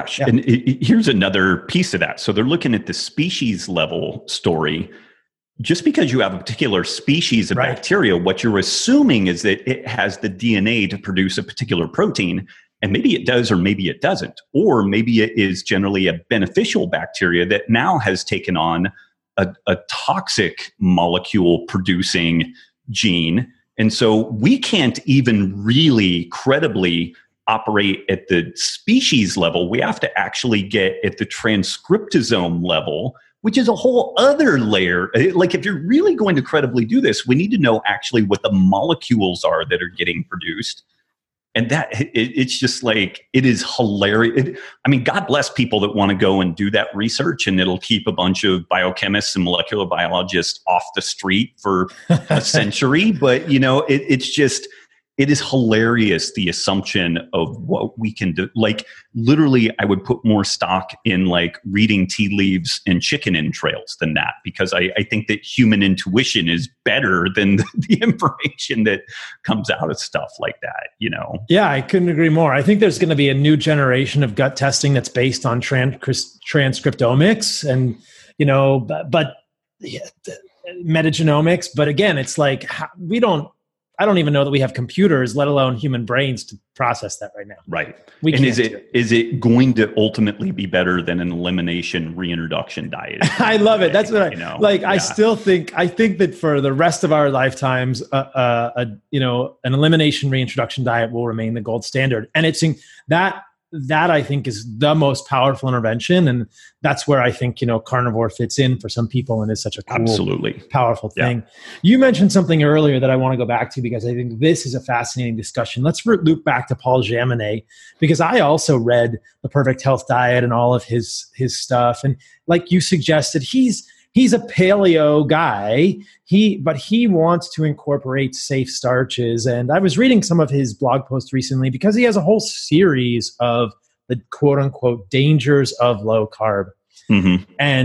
here's another piece of that. So they're looking at the species level story. Just because you have a particular species of bacteria, what you're assuming is that it has the DNA to produce a particular protein. And maybe it does, or maybe it doesn't. Or maybe it is generally a beneficial bacteria that now has taken on a toxic molecule producing gene. And so we can't even really credibly operate at the species level. We have to actually get at the transcriptosome level, which is a whole other layer. Like, if you're really going to credibly do this, we need to know actually what the molecules are that are getting produced. And that it's just like, it is hilarious. I mean, God bless people that want to go and do that research, and it'll keep a bunch of biochemists and molecular biologists off the street for a century. But, you know, it's just, it is hilarious, the assumption of what we can do. Like, literally, I would put more stock in like reading tea leaves and chicken entrails than that, because I think that human intuition is better than the information that comes out of stuff like that, you know? Yeah, I couldn't agree more. I think there's going to be a new generation of gut testing that's based on transcriptomics and, you know, but metagenomics. But again, it's like, I don't even know that we have computers, let alone human brains, to process that right now. Right. Is it going to ultimately be better than an elimination reintroduction diet? I love it. That's what I still think. I think that for the rest of our lifetimes, an elimination reintroduction diet will remain the gold standard. And it's that I think is the most powerful intervention. And that's where I think, you know, carnivore fits in for some people and is such a cool, absolutely powerful thing. Yeah. You mentioned something earlier that I want to go back to, because I think this is a fascinating discussion. Let's loop back to Paul Jaminet, because I also read The Perfect Health Diet and all of his stuff. And like you suggested, he's a paleo guy, but he wants to incorporate safe starches. And I was reading some of his blog posts recently, because he has a whole series of the quote unquote dangers of low carb. Mm-hmm.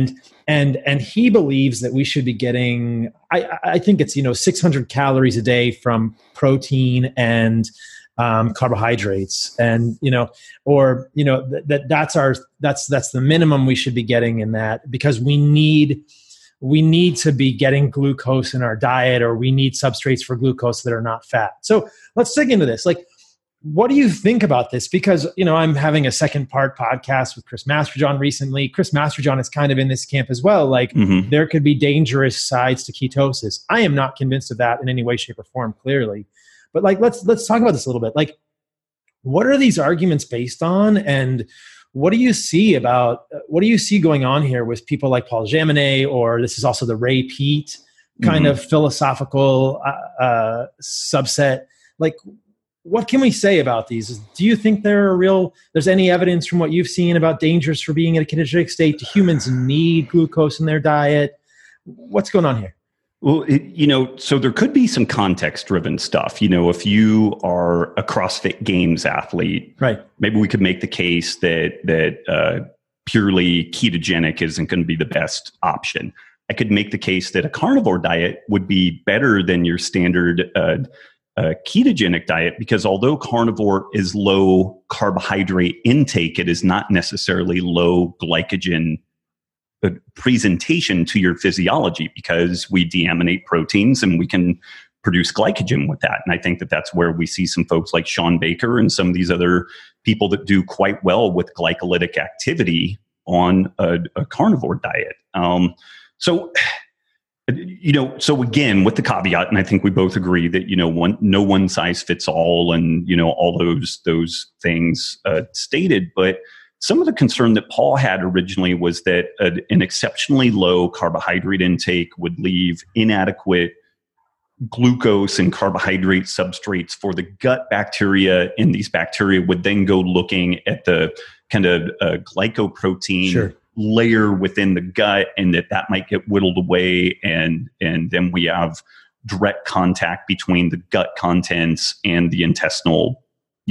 And he believes that we should be getting, I think it's, 600 calories a day from protein and carbohydrates, and that's the minimum we should be getting in that, because we need to be getting glucose in our diet, or we need substrates for glucose that are not fat. So let's dig into this. Like, what do you think about this? Because, I'm having a second part podcast with Chris Masterjohn recently. Chris Masterjohn is kind of in this camp as well. Like, There could be dangerous sides to ketosis. I am not convinced of that in any way, shape, or form, clearly. But like, let's talk about this a little bit. Like, what are these arguments based on? And what do you see going on here with people like Paul Jaminet, or this is also the Ray Peat kind of philosophical subset? Like, what can we say about these? Do you think there's any evidence from what you've seen about dangers for being in a ketogenic state? Do humans need glucose in their diet? What's going on here? Well, so there could be some context-driven stuff. If you are a CrossFit Games athlete, right? Maybe we could make the case that purely ketogenic isn't going to be the best option. I could make the case that a carnivore diet would be better than your standard ketogenic diet, because although carnivore is low carbohydrate intake, it is not necessarily low glycogen presentation to your physiology, because we deaminate proteins and we can produce glycogen with that. And I think that that's where we see some folks like Sean Baker and some of these other people that do quite well with glycolytic activity on a carnivore diet. So again, with the caveat, and I think we both agree that, no one size fits all, and, all those things stated, but some of the concern that Paul had originally was that an exceptionally low carbohydrate intake would leave inadequate glucose and carbohydrate substrates for the gut bacteria, and these bacteria would then go looking at the kind of glycoprotein layer within the gut, and that might get whittled away, and then we have direct contact between the gut contents and the intestinal,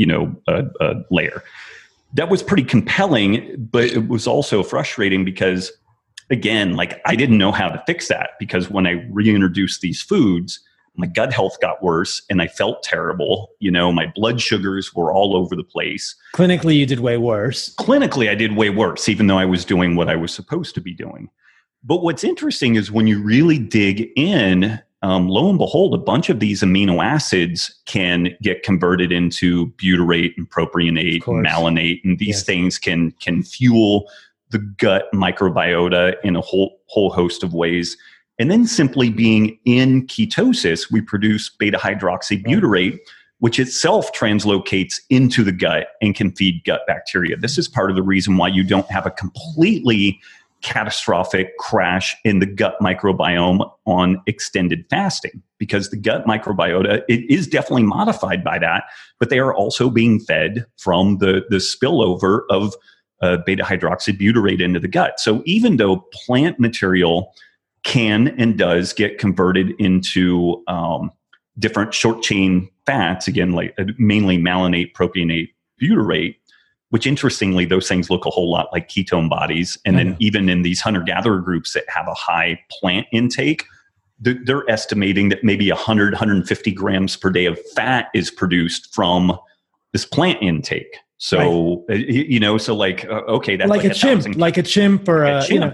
layer. That was pretty compelling, but it was also frustrating because, again, like I didn't know how to fix that, because when I reintroduced these foods, my gut health got worse and I felt terrible. My blood sugars were all over the place. Clinically, you did way worse. Clinically, I did way worse, even though I was doing what I was supposed to be doing. But what's interesting is when you really dig in, lo and behold, a bunch of these amino acids can get converted into butyrate and propionate and malonate, and these things can fuel the gut microbiota in a whole host of ways. And then simply being in ketosis, we produce beta-hydroxybutyrate, which itself translocates into the gut and can feed gut bacteria. This is part of the reason why you don't have a completely catastrophic crash in the gut microbiome on extended fasting, because the gut microbiota, it is definitely modified by that, but they are also being fed from the spillover of beta-hydroxybutyrate into the gut. So even though plant material can and does get converted into different short chain fats, again, like mainly malonate, propionate, butyrate, which interestingly, those things look a whole lot like ketone bodies. And then even in these hunter-gatherer groups that have a high plant intake, they're estimating that maybe 100, 150 grams per day of fat is produced from this plant intake. So, so like, okay, that's like a chimp, like a chimp or a chimp,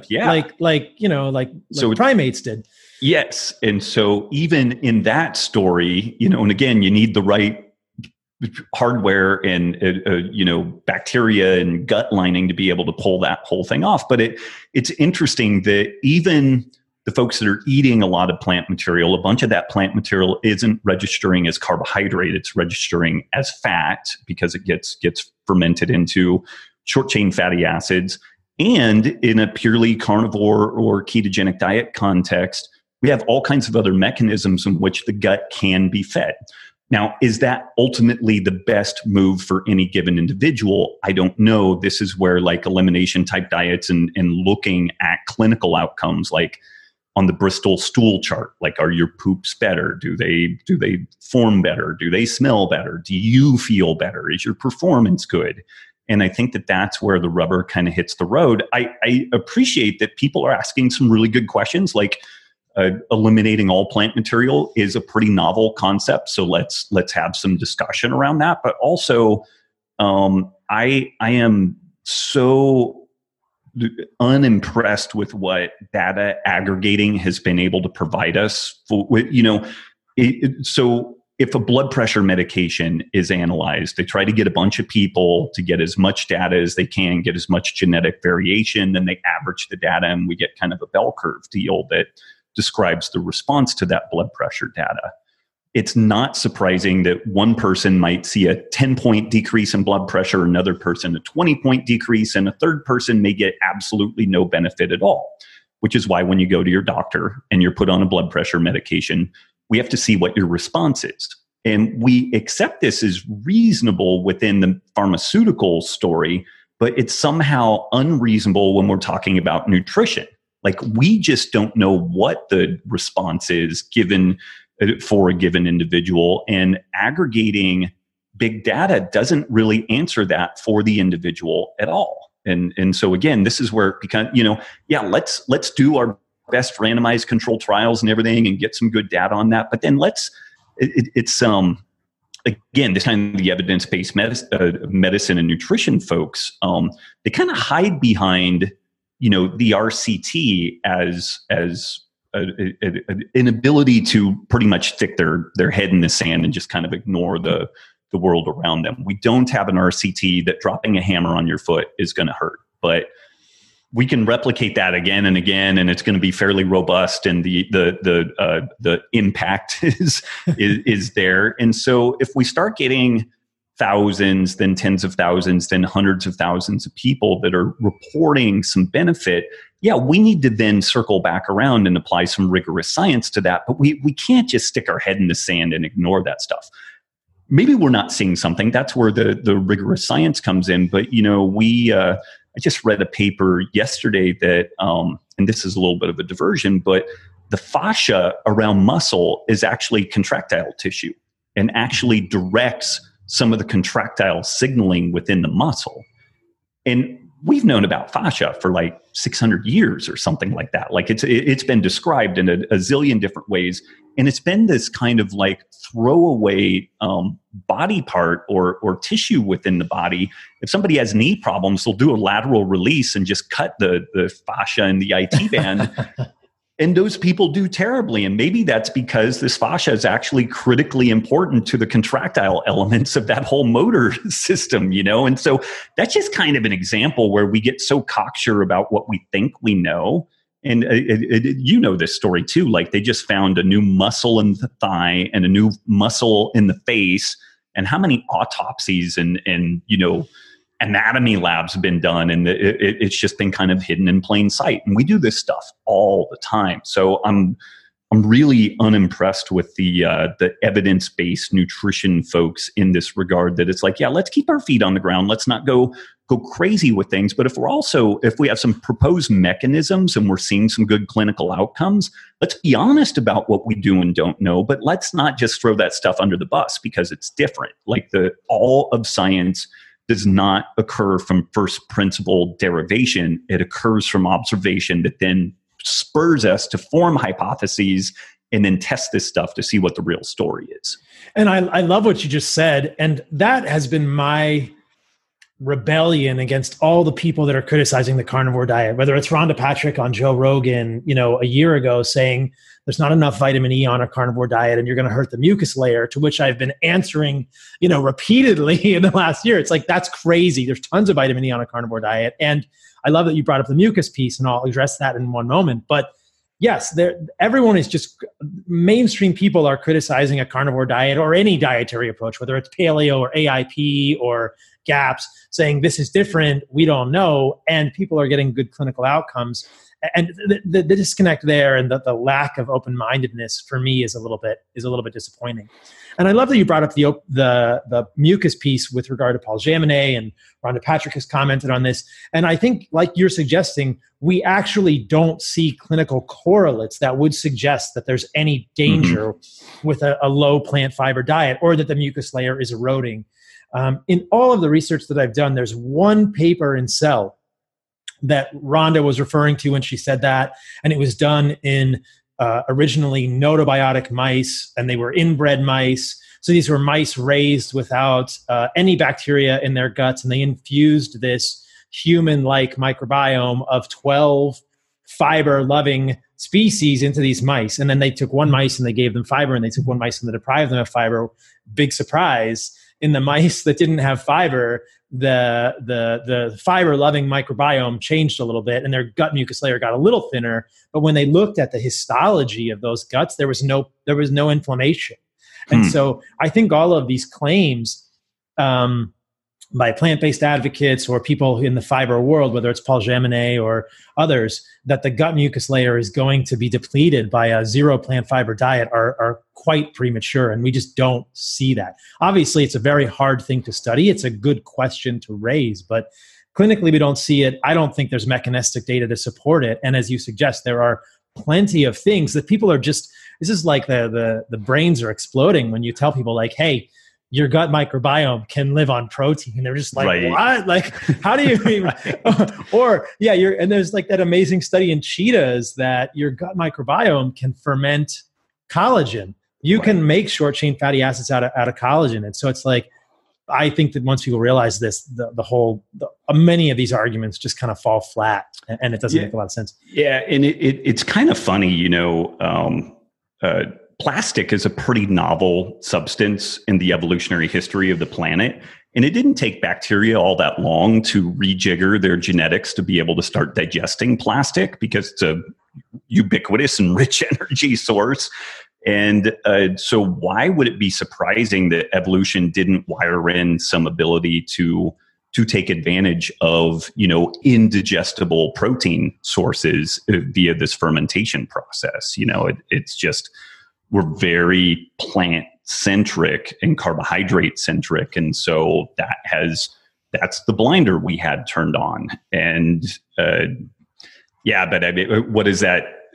like primates did. Yes. And so even in that story, and again, you need the right hardware and, bacteria and gut lining to be able to pull that whole thing off. But it's interesting that even the folks that are eating a lot of plant material, a bunch of that plant material isn't registering as carbohydrate. It's registering as fat because it gets fermented into short chain fatty acids. And in a purely carnivore or ketogenic diet context, we have all kinds of other mechanisms in which the gut can be fed. Now, is that ultimately the best move for any given individual? I don't know. This is where like elimination type diets and looking at clinical outcomes, like on the Bristol stool chart, like are your poops better? Do they form better? Do they smell better? Do you feel better? Is your performance good? And I think that that's where the rubber kind of hits the road. I appreciate that people are asking some really good questions, like eliminating all plant material is a pretty novel concept. So let's have some discussion around that. But also, I am so unimpressed with what data aggregating has been able to provide us. So if a blood pressure medication is analyzed, they try to get a bunch of people to get as much data as they can, get as much genetic variation, then they average the data, and we get kind of a bell curve deal that describes the response to that blood pressure data. It's not surprising that one person might see a 10-point decrease in blood pressure, another person a 20-point decrease, and a third person may get absolutely no benefit at all, which is why when you go to your doctor and you're put on a blood pressure medication, we have to see what your response is. And we accept this as reasonable within the pharmaceutical story, but it's somehow unreasonable when we're talking about nutrition. Like we just don't know what the response is given for a given individual, and aggregating big data doesn't really answer that for the individual at all. And so again, this is where it becomes, let's do our best randomized control trials and everything and get some good data on that. But then again, this time the evidence-based medicine and nutrition folks, they kind of hide behind, the RCT as an ability to pretty much stick their head in the sand and just kind of ignore the world around them. We don't have an RCT that dropping a hammer on your foot is going to hurt, but we can replicate that again and again, and it's going to be fairly robust, and the impact is there. And so if we start getting thousands, then tens of thousands, then hundreds of thousands of people that are reporting some benefit, we need to then circle back around and apply some rigorous science to that. But we can't just stick our head in the sand and ignore that stuff. Maybe we're not seeing something. That's where the rigorous science comes in. But, I just read a paper yesterday that, and this is a little bit of a diversion, but the fascia around muscle is actually contractile tissue and actually directs some of the contractile signaling within the muscle. And we've known about fascia for like 600 years or something like that. Like it's been described in a zillion different ways. And it's been this kind of like throwaway body part or tissue within the body. If somebody has knee problems, they'll do a lateral release and just cut the fascia and the IT band. And those people do terribly. And maybe that's because this fascia is actually critically important to the contractile elements of that whole motor system, you know? And so that's just kind of an example where we get so cocksure about what we think we know. And you know this story too. Like they just found a new muscle in the thigh and a new muscle in the face. And how many autopsies and you know, anatomy labs have been done, and it's just been kind of hidden in plain sight. And we do this stuff all the time. So I'm really unimpressed with the evidence-based nutrition folks in this regard. That it's like, yeah, let's keep our feet on the ground. Let's not go crazy with things. But if we have some proposed mechanisms and we're seeing some good clinical outcomes, let's be honest about what we do and don't know. But let's not just throw that stuff under the bus because it's different. Like all of science does not occur from first principle derivation. It occurs from observation that then spurs us to form hypotheses and then test this stuff to see what the real story is. And I love what you just said. And that has been my rebellion against all the people that are criticizing the carnivore diet, whether it's Rhonda Patrick on Joe Rogan, you know, a year ago saying there's not enough vitamin E on a carnivore diet and you're going to hurt the mucus layer, to which I've been answering, you know, repeatedly in the last year. It's like, that's crazy. There's tons of vitamin E on a carnivore diet. And I love that you brought up the mucus piece, and I'll address that in one moment. But yes, everyone is just, mainstream people are criticizing a carnivore diet or any dietary approach, whether it's paleo or AIP or GAPS, saying this is different, we don't know, and people are getting good clinical outcomes. And the disconnect there and the lack of open-mindedness for me is a little bit disappointing. And I love that you brought up the mucus piece with regard to Paul Jaminet, and Rhonda Patrick has commented on this. And I think, like you're suggesting, we actually don't see clinical correlates that would suggest that there's any danger with a low plant fiber diet or that the mucus layer is eroding. In all of the research that I've done, there's one paper in Cell that Rhonda was referring to when she said that, and it was done in originally gnotobiotic mice, and they were inbred mice. So these were mice raised without any bacteria in their guts, and they infused this human-like microbiome of 12 fiber-loving species into these mice. And then they took one mice and they gave them fiber, and they took one mice and they deprived them of fiber. Big surprise. In the mice that didn't have fiber, the fiber-loving microbiome changed a little bit, and their gut mucus layer got a little thinner. But when they looked at the histology of those guts, there was no inflammation. And so I think all of these claims by plant-based advocates or people in the fiber world, whether it's Paul Jaminet or others, that the gut mucus layer is going to be depleted by a zero plant fiber diet are quite premature, and we just don't see that. Obviously, it's a very hard thing to study. It's a good question to raise, but clinically we don't see it. I don't think there's mechanistic data to support it. And as you suggest, there are plenty of things that people are just, this is like the brains are exploding when you tell people like, hey, your gut microbiome can live on protein. They're just like, right. What? Like, how do you even, or yeah, and there's like that amazing study in cheetahs that your gut microbiome can ferment collagen. You can make short chain fatty acids out of collagen. And so it's like, I think that once people realize this, many of these arguments just kind of fall flat, and it doesn't make a lot of sense. Yeah. And it's kind of funny, you know, plastic is a pretty novel substance in the evolutionary history of the planet. And it didn't take bacteria all that long to rejigger their genetics to be able to start digesting plastic, because it's a ubiquitous and rich energy source. And so why would it be surprising that evolution didn't wire in some ability to take advantage of, you know, indigestible protein sources via this fermentation process? You know, it's just, we're very plant-centric and carbohydrate-centric. And so that's the blinder we had turned on. And but I mean, what is that?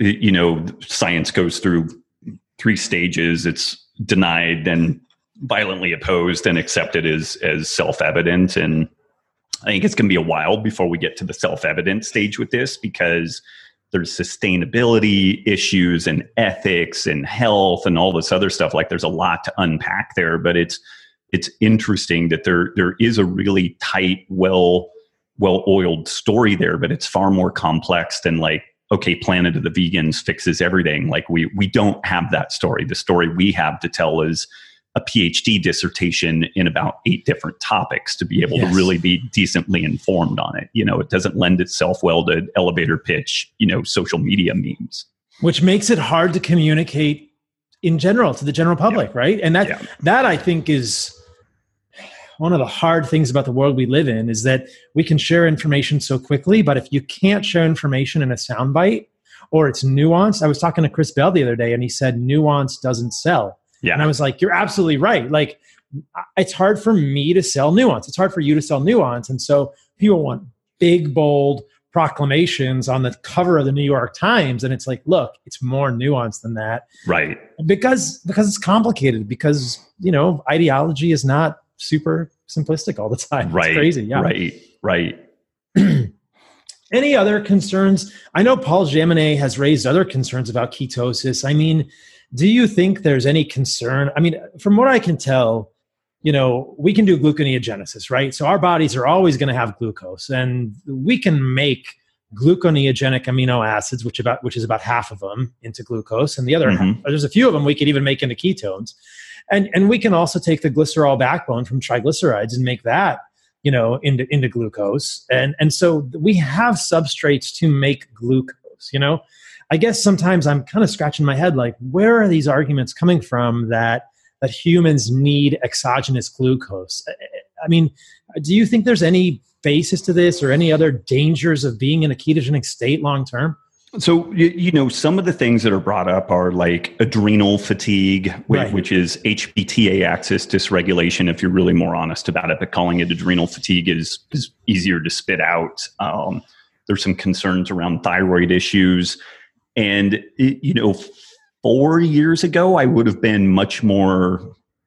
science goes through 3 stages. It's denied, then violently opposed, and accepted as self-evident. And I think it's going to be a while before we get to the self-evident stage with this, because there's sustainability issues and ethics and health and all this other stuff. Like, there's a lot to unpack there, but it's interesting that there is a really tight, well-oiled story there, but it's far more complex than like, okay, Planet of the Vegans fixes everything. Like, we don't have that story. The story we have to tell is a PhD dissertation in about 8 different topics to be able to really be decently informed on it. It doesn't lend itself well to elevator pitch, social media memes. Which makes it hard to communicate in general to the general public, right? And that I think is one of the hard things about the world we live in, is that we can share information so quickly, but if you can't share information in a soundbite or it's nuanced. I was talking to Chris Bell the other day, and he said nuance doesn't sell. Yeah. And I was like, you're absolutely right. Like, it's hard for me to sell nuance. It's hard for you to sell nuance. And so people want big, bold proclamations on the cover of the New York Times. And it's like, look, it's more nuanced than that. Right. Because it's complicated, because, ideology is not super simplistic all the time. Right. It's crazy. Yeah. Right. Any other concerns? I know Paul Jaminet has raised other concerns about ketosis. I mean, do you think there's any concern? I mean, from what I can tell, we can do gluconeogenesis, right? So our bodies are always going to have glucose, and we can make gluconeogenic amino acids, which is about half of them, into glucose, and the other half, there's a few of them we could even make into ketones. And we can also take the glycerol backbone from triglycerides and make that, into glucose. And so we have substrates to make glucose, I guess sometimes I'm kind of scratching my head, like, where are these arguments coming from that humans need exogenous glucose? I mean, do you think there's any basis to this, or any other dangers of being in a ketogenic state long term? So, some of the things that are brought up are like adrenal fatigue, which is HPTA axis dysregulation, if you're really more honest about it, but calling it adrenal fatigue is easier to spit out. There's some concerns around thyroid issues. And, 4 years ago, I would have been much more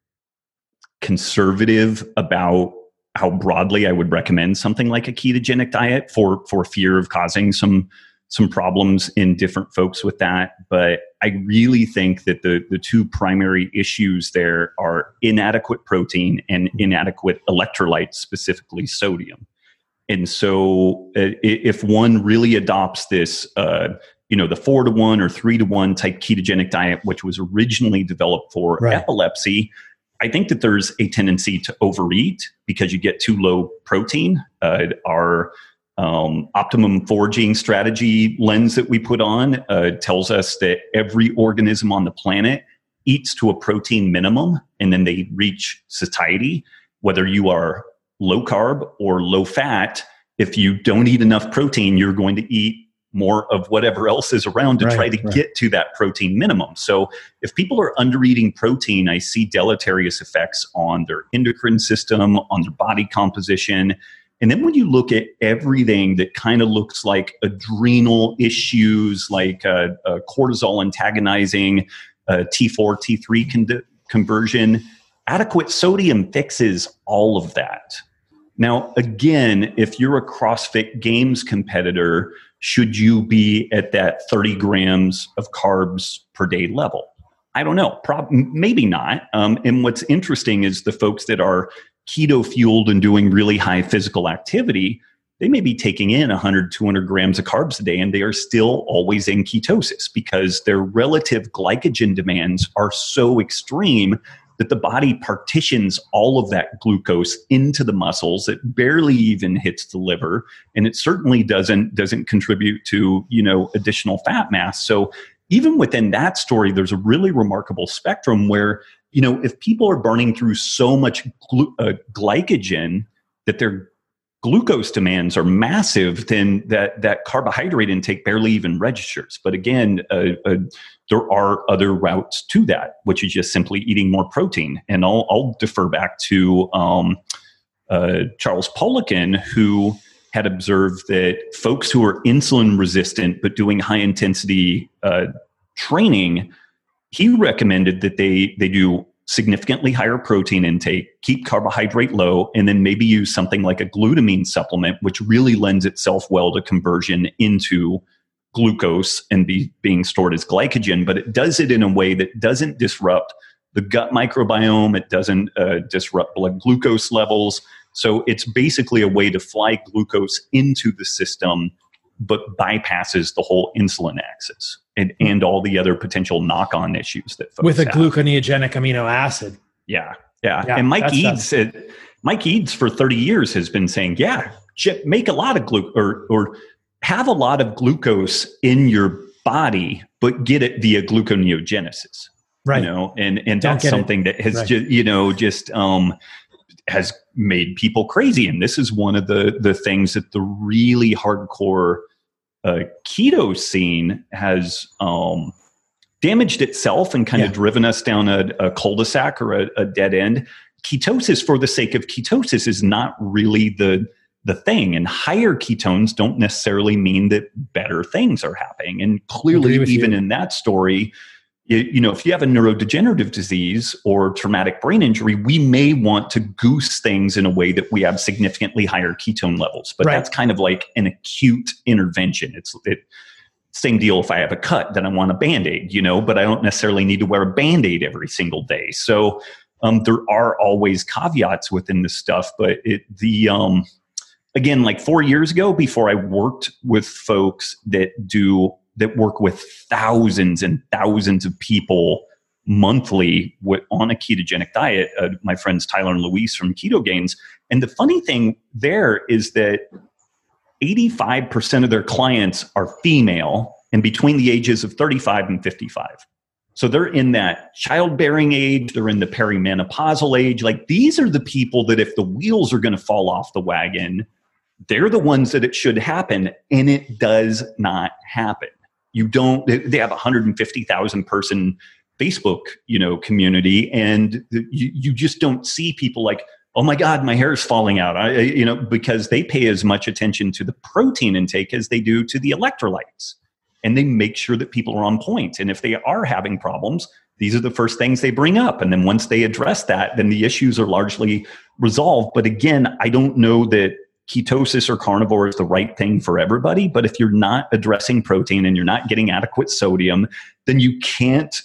conservative about how broadly I would recommend something like a ketogenic diet for fear of causing some problems in different folks with that. But I really think that the 2 primary issues there are inadequate protein and inadequate electrolytes, specifically sodium. And so if one really adopts this, the 4-to-1 or 3-to-1 type ketogenic diet, which was originally developed for epilepsy, I think that there's a tendency to overeat because you get too low protein. Our optimum foraging strategy lens that we put on tells us that every organism on the planet eats to a protein minimum, and then they reach satiety. Whether you are low carb or low fat, if you don't eat enough protein, you're going to eat more of whatever else is around to try to get to that protein minimum. So if people are under-eating protein, I see deleterious effects on their endocrine system, on their body composition. And then when you look at everything that kind of looks like adrenal issues, like cortisol antagonizing, T4, T3 conversion, adequate sodium fixes all of that. Now, again, if you're a CrossFit Games competitor, should you be at that 30 grams of carbs per day level? I don't know. Maybe not. And what's interesting is the folks that are keto fueled and doing really high physical activity, they may be taking in 100, 200 grams of carbs a day, and they are still always in ketosis because their relative glycogen demands are so extreme that the body partitions all of that glucose into the muscles. It barely even hits the liver, and it certainly doesn't contribute to, additional fat mass. So even within that story, there's a really remarkable spectrum where, if people are burning through so much glycogen that their glucose demands are massive, then that carbohydrate intake barely even registers. But again, there are other routes to that, which is just simply eating more protein. And I'll defer back to Charles Poliquin, who had observed that folks who are insulin resistant but doing high intensity training, he recommended that they do significantly higher protein intake, keep carbohydrate low, and then maybe use something like a glutamine supplement, which really lends itself well to conversion into glucose and being stored as glycogen. But it does it in a way that doesn't disrupt the gut microbiome. It doesn't disrupt blood glucose levels. So it's basically a way to fly glucose into the system, but bypasses the whole insulin axis and all the other potential knock-on issues that folks with a have. gluconeogenic amino acid. Yeah. And Mike Eads for 30 years has been saying, make a lot of or have a lot of glucose in your body, but get it via gluconeogenesis. Right. And that's something that has just has made people crazy. And this is one of the things that the really hardcore keto scene has damaged itself and kind of driven us down a cul-de-sac or a dead end. Ketosis for the sake of ketosis is not really the thing. And higher ketones don't necessarily mean that better things are happening. And clearly, even in that story, if you have a neurodegenerative disease or traumatic brain injury, we may want to goose things in a way that we have significantly higher ketone levels. But that's kind of like an acute intervention. It's same deal if I have a cut, then I want a Band-Aid, but I don't necessarily need to wear a Band-Aid every single day. So there are always caveats within this stuff. But again, like 4 years ago, before I worked with folks that work with thousands and thousands of people monthly on a ketogenic diet, my friends Tyler and Luis from Keto Gains. And the funny thing there is that 85% of their clients are female and between the ages of 35 and 55. So they're in that childbearing age, they're in the perimenopausal age. Like, these are the people that if the wheels are going to fall off the wagon, they're the ones that it should happen. And it does not happen. They have 150,000 person Facebook, community. And you just don't see people like, oh my God, my hair is falling out. Because they pay as much attention to the protein intake as they do to the electrolytes. And they make sure that people are on point. And if they are having problems, these are the first things they bring up. And then once they address that, then the issues are largely resolved. But again, I don't know that ketosis or carnivore is the right thing for everybody. But if you're not addressing protein and you're not getting adequate sodium, then you can't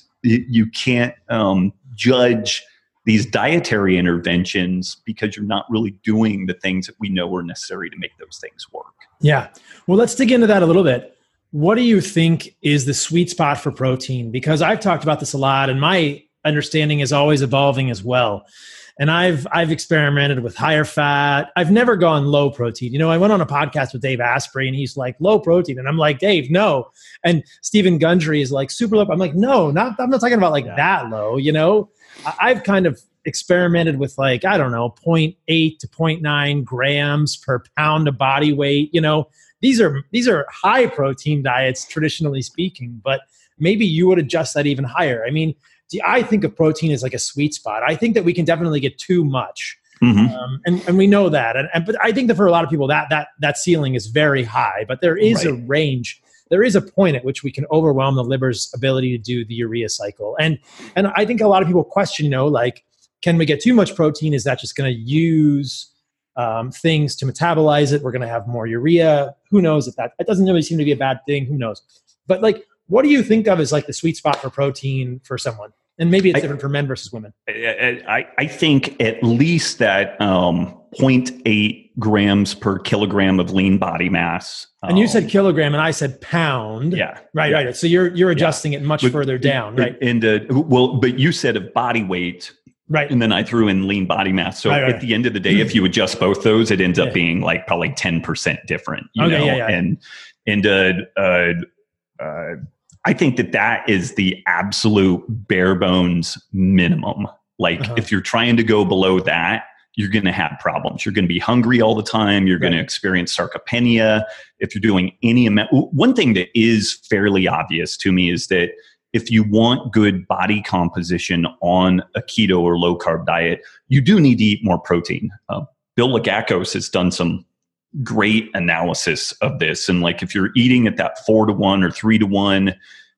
judge these dietary interventions because you're not really doing the things that we know are necessary to make those things work. Yeah. Well, let's dig into that a little bit. What do you think is the sweet spot for protein? Because I've talked about this a lot and my understanding is always evolving as well. And I've experimented with higher fat. I've never gone low protein. I went on a podcast with Dave Asprey and he's like, low protein. And I'm like, Dave, no. And Stephen Gundry is like, super low. I'm like, no, I'm not talking about like that low. I've kind of experimented with like, I don't know, 0.8 to 0.9 grams per pound of body weight. These are high protein diets, traditionally speaking, but maybe you would adjust that even higher. I mean, I think of protein as like a sweet spot. I think that we can definitely get too much. Mm-hmm. And we know that. But I think that for a lot of people, that ceiling is very high, but there is a range. There is a point at which we can overwhelm the liver's ability to do the urea cycle. And I think a lot of people question, like, can we get too much protein? Is that just going to use things to metabolize it? We're going to have more urea. Who knows if it doesn't really seem to be a bad thing. Who knows? But like, what do you think of as like the sweet spot for protein for someone? And maybe it's different for men versus women. I think at least that 0.8 grams per kilogram of lean body mass. And you said kilogram and I said pound. Yeah. Right. So you're adjusting it much further down, right? And but you said of body weight. Right. And then I threw in lean body mass. So at the end of the day, if you adjust both those, it ends up being like probably 10% different, I think that is the absolute bare bones minimum. Like if you're trying to go below that, you're going to have problems. You're going to be hungry all the time. You're going to experience sarcopenia. If you're doing any amount, one thing that is fairly obvious to me is that if you want good body composition on a keto or low carb diet, you do need to eat more protein. Bill Lagakos has done some great analysis of this. And like, if you're eating at that 4-to-1 or 3-to-1,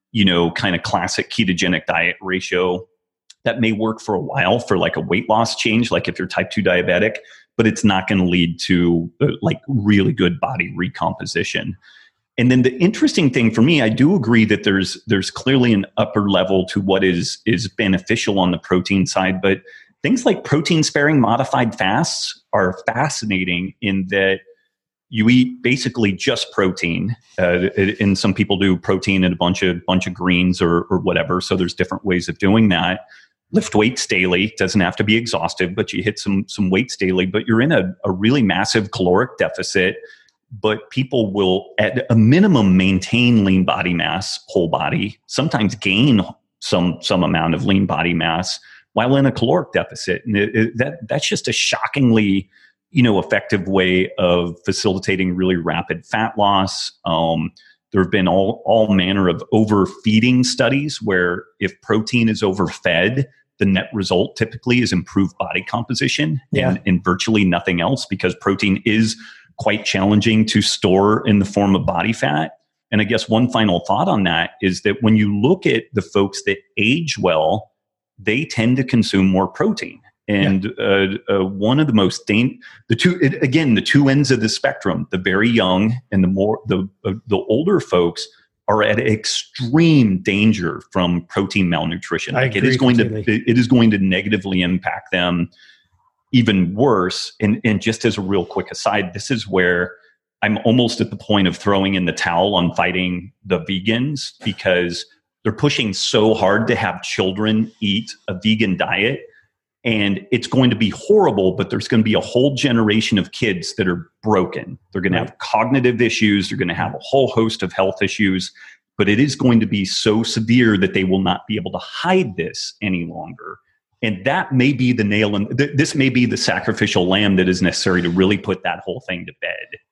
kind of classic ketogenic diet ratio, that may work for a while for like a weight loss change, like if you're type 2 diabetic, but it's not going to lead to like really good body recomposition. And then the interesting thing for me, I do agree that there's clearly an upper level to what is beneficial on the protein side, but things like protein sparing modified fasts are fascinating in that you eat basically just protein, and some people do protein and a bunch of greens or whatever. So there's different ways of doing that. Lift weights daily, doesn't have to be exhaustive, but you hit some weights daily. But you're in a really massive caloric deficit. But people will, at a minimum, maintain lean body mass, whole body, sometimes gain some amount of lean body mass while in a caloric deficit. And that's just a shockingly, effective way of facilitating really rapid fat loss. There have been all manner of overfeeding studies where if protein is overfed, the net result typically is improved body composition and virtually nothing else, because protein is quite challenging to store in the form of body fat. And I guess one final thought on that is that when you look at the folks that age well, they tend to consume more protein. And one of the most the two ends of the spectrum, the very young and the older folks are at extreme danger from protein malnutrition. It is going to negatively impact them even worse. And just as a real quick aside, this is where I'm almost at the point of throwing in the towel on fighting the vegans, because they're pushing so hard to have children eat a vegan diet. And it's going to be horrible, but there's going to be a whole generation of kids that are broken. They're going to have cognitive issues. They're going to have a whole host of health issues, but it is going to be so severe that they will not be able to hide this any longer. And that may be the nail in this may be the sacrificial lamb that is necessary to really put that whole thing to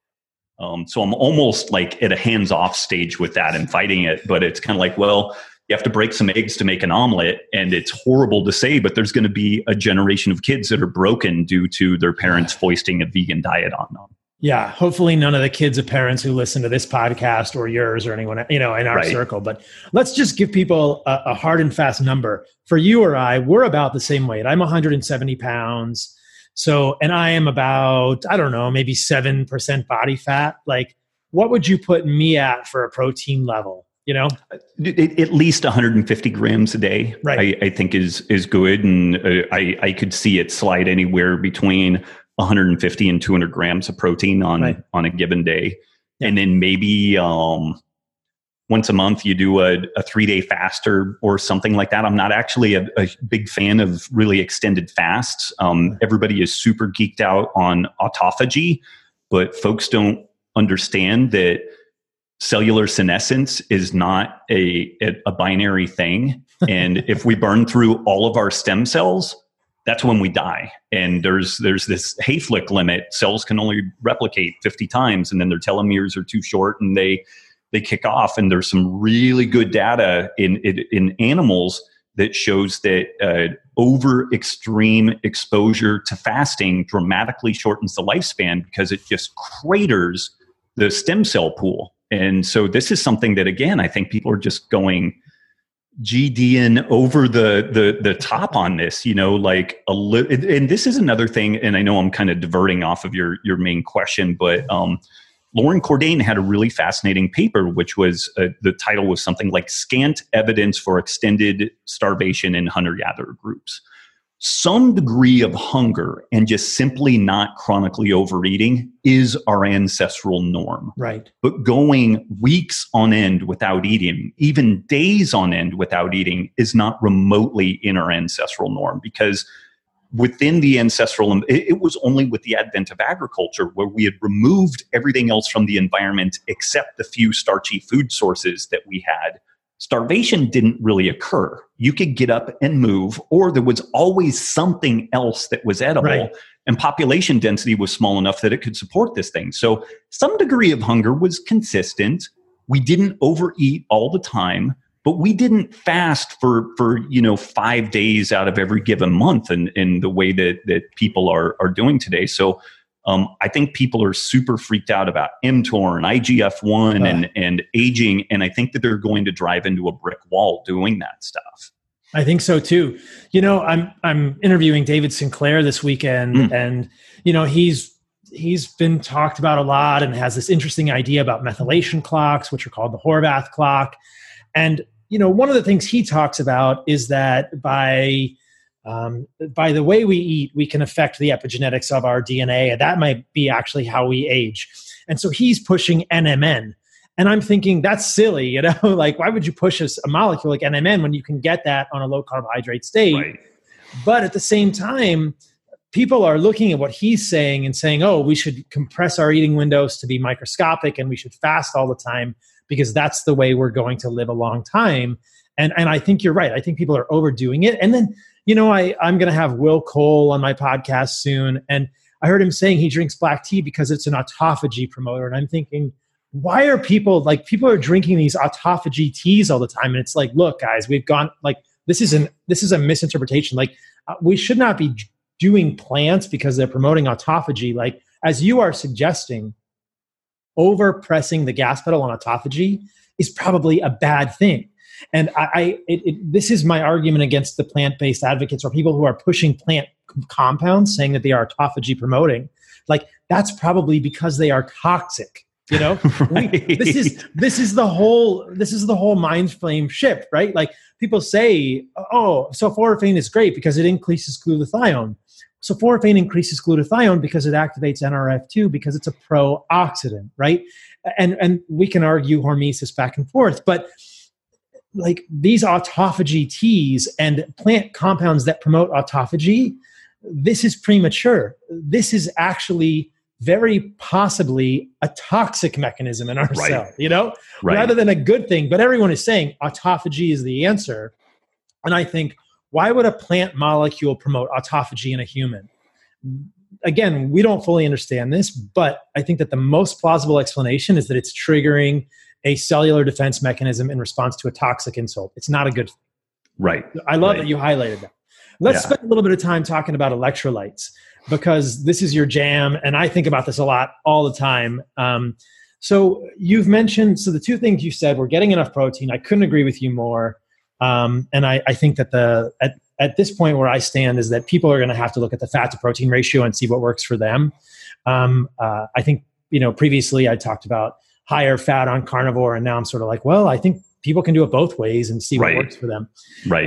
bed. So I'm almost like at a hands-off stage with that and fighting it, but it's kind of like, well, you have to break some eggs to make an omelet, and it's horrible to say, but there's going to be a generation of kids that are broken due to their parents foisting a vegan diet on them. Yeah, hopefully none of the kids of parents who listen to this podcast or yours or anyone, in our circle. But let's just give people a hard and fast number. For you or I, we're about the same weight. I'm 170 pounds. So, and I am about, I don't know, maybe 7% body fat. Like, what would you put me at for a protein level? At least 150 grams a day, I think is good. And I could see it slide anywhere between 150 and 200 grams of protein on a given day. Yeah. And then maybe once a month you do a 3-day fast or something like that. I'm not actually a big fan of really extended fasts. Everybody is super geeked out on autophagy, but folks don't understand that cellular senescence is not a binary thing. And if we burn through all of our stem cells, that's when we die. And there's this Hayflick limit. Cells can only replicate 50 times, and then their telomeres are too short and they kick off. And there's some really good data in animals that shows that over extreme exposure to fasting dramatically shortens the lifespan, because it just craters the stem cell pool. And so this is something that, again, I think people are just going GDing over the top on this, and this is another thing. And I know I'm kind of diverting off of your main question, but Lauren Cordain had a really fascinating paper, which was the title was something like "Scant Evidence for Extended Starvation in Hunter-Gatherer Groups." Some degree of hunger and just simply not chronically overeating is our ancestral norm. Right. But going weeks on end without eating, even days on end without eating, is not remotely in our ancestral norm, because within the ancestral, it was only with the advent of agriculture, where we had removed everything else from the environment except the few starchy food sources that we had. Starvation didn't really occur. You could get up and move, or there was always something else that was edible, and population density was small enough that it could support this thing. So some degree of hunger was consistent. We didn't overeat all the time, but we didn't fast for 5 days out of every given month in the way that people are doing today. So I think people are super freaked out about mTOR and IGF-1 and aging, and I think that they're going to drive into a brick wall doing that stuff. I think so too. I'm interviewing David Sinclair this weekend, and he's been talked about a lot and has this interesting idea about methylation clocks, which are called the Horvath clock. And one of the things he talks about is that by the way we eat, we can affect the epigenetics of our DNA, and that might be actually how we age. And so he's pushing NMN. And I'm thinking, that's silly, like, why would you push a molecule like NMN when you can get that on a low carbohydrate state? Right. But at the same time, people are looking at what he's saying and saying, oh, we should compress our eating windows to be microscopic and we should fast all the time because that's the way we're going to live a long time. And I think you're right. I think people are overdoing it. And then, I'm going to have Will Cole on my podcast soon. And I heard him saying he drinks black tea because it's an autophagy promoter. And I'm thinking, why are people are drinking these autophagy teas all the time? And it's like, look, guys, we've gone this is a misinterpretation. We should not be doing plants because they're promoting autophagy. Like, as you are suggesting, over pressing the gas pedal on autophagy is probably a bad thing. And this is my argument against the plant-based advocates or people who are pushing plant compounds saying that they are autophagy promoting. Like, that's probably because they are toxic. Right. This is the whole mind frame shift, right? Like, people say, oh, sulforaphane is great because it increases glutathione. Sulforaphane increases glutathione because it activates NRF2 because it's a pro-oxidant, right? And we can argue hormesis back and forth, but like these autophagy teas and plant compounds that promote autophagy, this is premature. This is actually very possibly a toxic mechanism in our cell, rather than a good thing. But everyone is saying autophagy is the answer. And I think, why would a plant molecule promote autophagy in a human? Again, we don't fully understand this, but I think that the most plausible explanation is that it's triggering a cellular defense mechanism in response to a toxic insult. It's not a good thing. Right. I love that you highlighted that. Let's spend a little bit of time talking about electrolytes, because this is your jam, and I think about this a lot all the time. So you've mentioned, the two things you said, we're getting enough protein. I couldn't agree with you more. And I think that at this point where I stand is that people are going to have to look at the fat to protein ratio and see what works for them. I think, previously I talked about higher fat on carnivore, and now I'm sort of like, well, I think people can do it both ways and see what works for them. Right.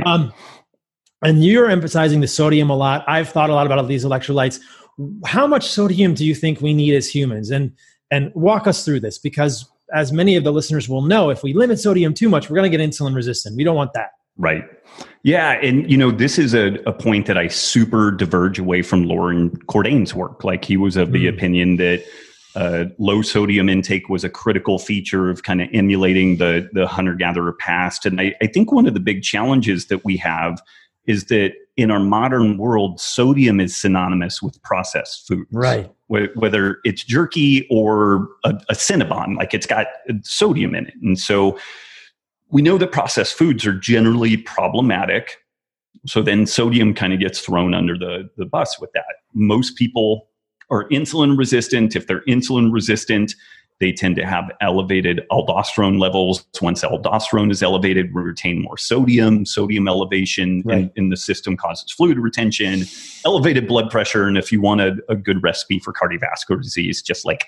And you're emphasizing the sodium a lot. I've thought a lot about these electrolytes. How much sodium do you think we need as humans? And walk us through this, because as many of the listeners will know, if we limit sodium too much, we're going to get insulin resistant. We don't want that. Right. Yeah. And, this is a point that I super diverge away from Loren Cordain's work. Like, he was of the opinion that low sodium intake was a critical feature of kind of emulating the hunter-gatherer past. And I think one of the big challenges that we have is that in our modern world, sodium is synonymous with processed foods. Right. Whether it's jerky or a Cinnabon, like, it's got sodium in it. And so we know that processed foods are generally problematic. So then sodium kind of gets thrown under the bus with that. Most people are insulin resistant. If they're insulin resistant, they tend to have elevated aldosterone levels. Once aldosterone is elevated, we retain more sodium. Sodium elevation in the system causes fluid retention, elevated blood pressure. And if you want a good recipe for cardiovascular disease, just like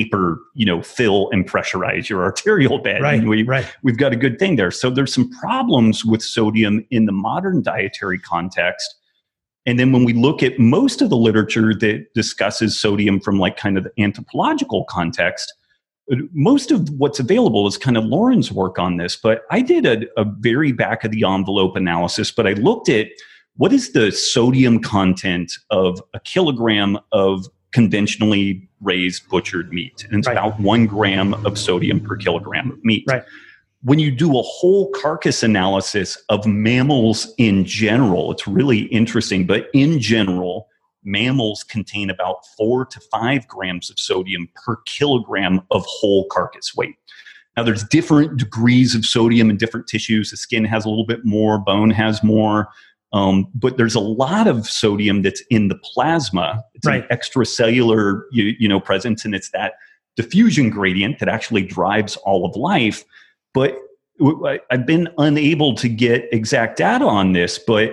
fill and pressurize your arterial bed. Right, We've got a good thing there. So there's some problems with sodium in the modern dietary context. And then when we look at most of the literature that discusses sodium from like kind of the anthropological context, most of what's available is kind of Loren's work on this. But I did a very back of the envelope analysis, but I looked at what is the sodium content of a kilogram of conventionally raised butchered meat. And it's about 1 gram of sodium per kilogram of meat. Right. When you do a whole carcass analysis of mammals in general, it's really interesting, but in general, mammals contain about 4 to 5 grams of sodium per kilogram of whole carcass weight. Now, there's different degrees of sodium in different tissues. The skin has a little bit more, bone has more. But there's a lot of sodium that's in the plasma. It's an extracellular, presence, and it's that diffusion gradient that actually drives all of life. But I've been unable to get exact data on this, but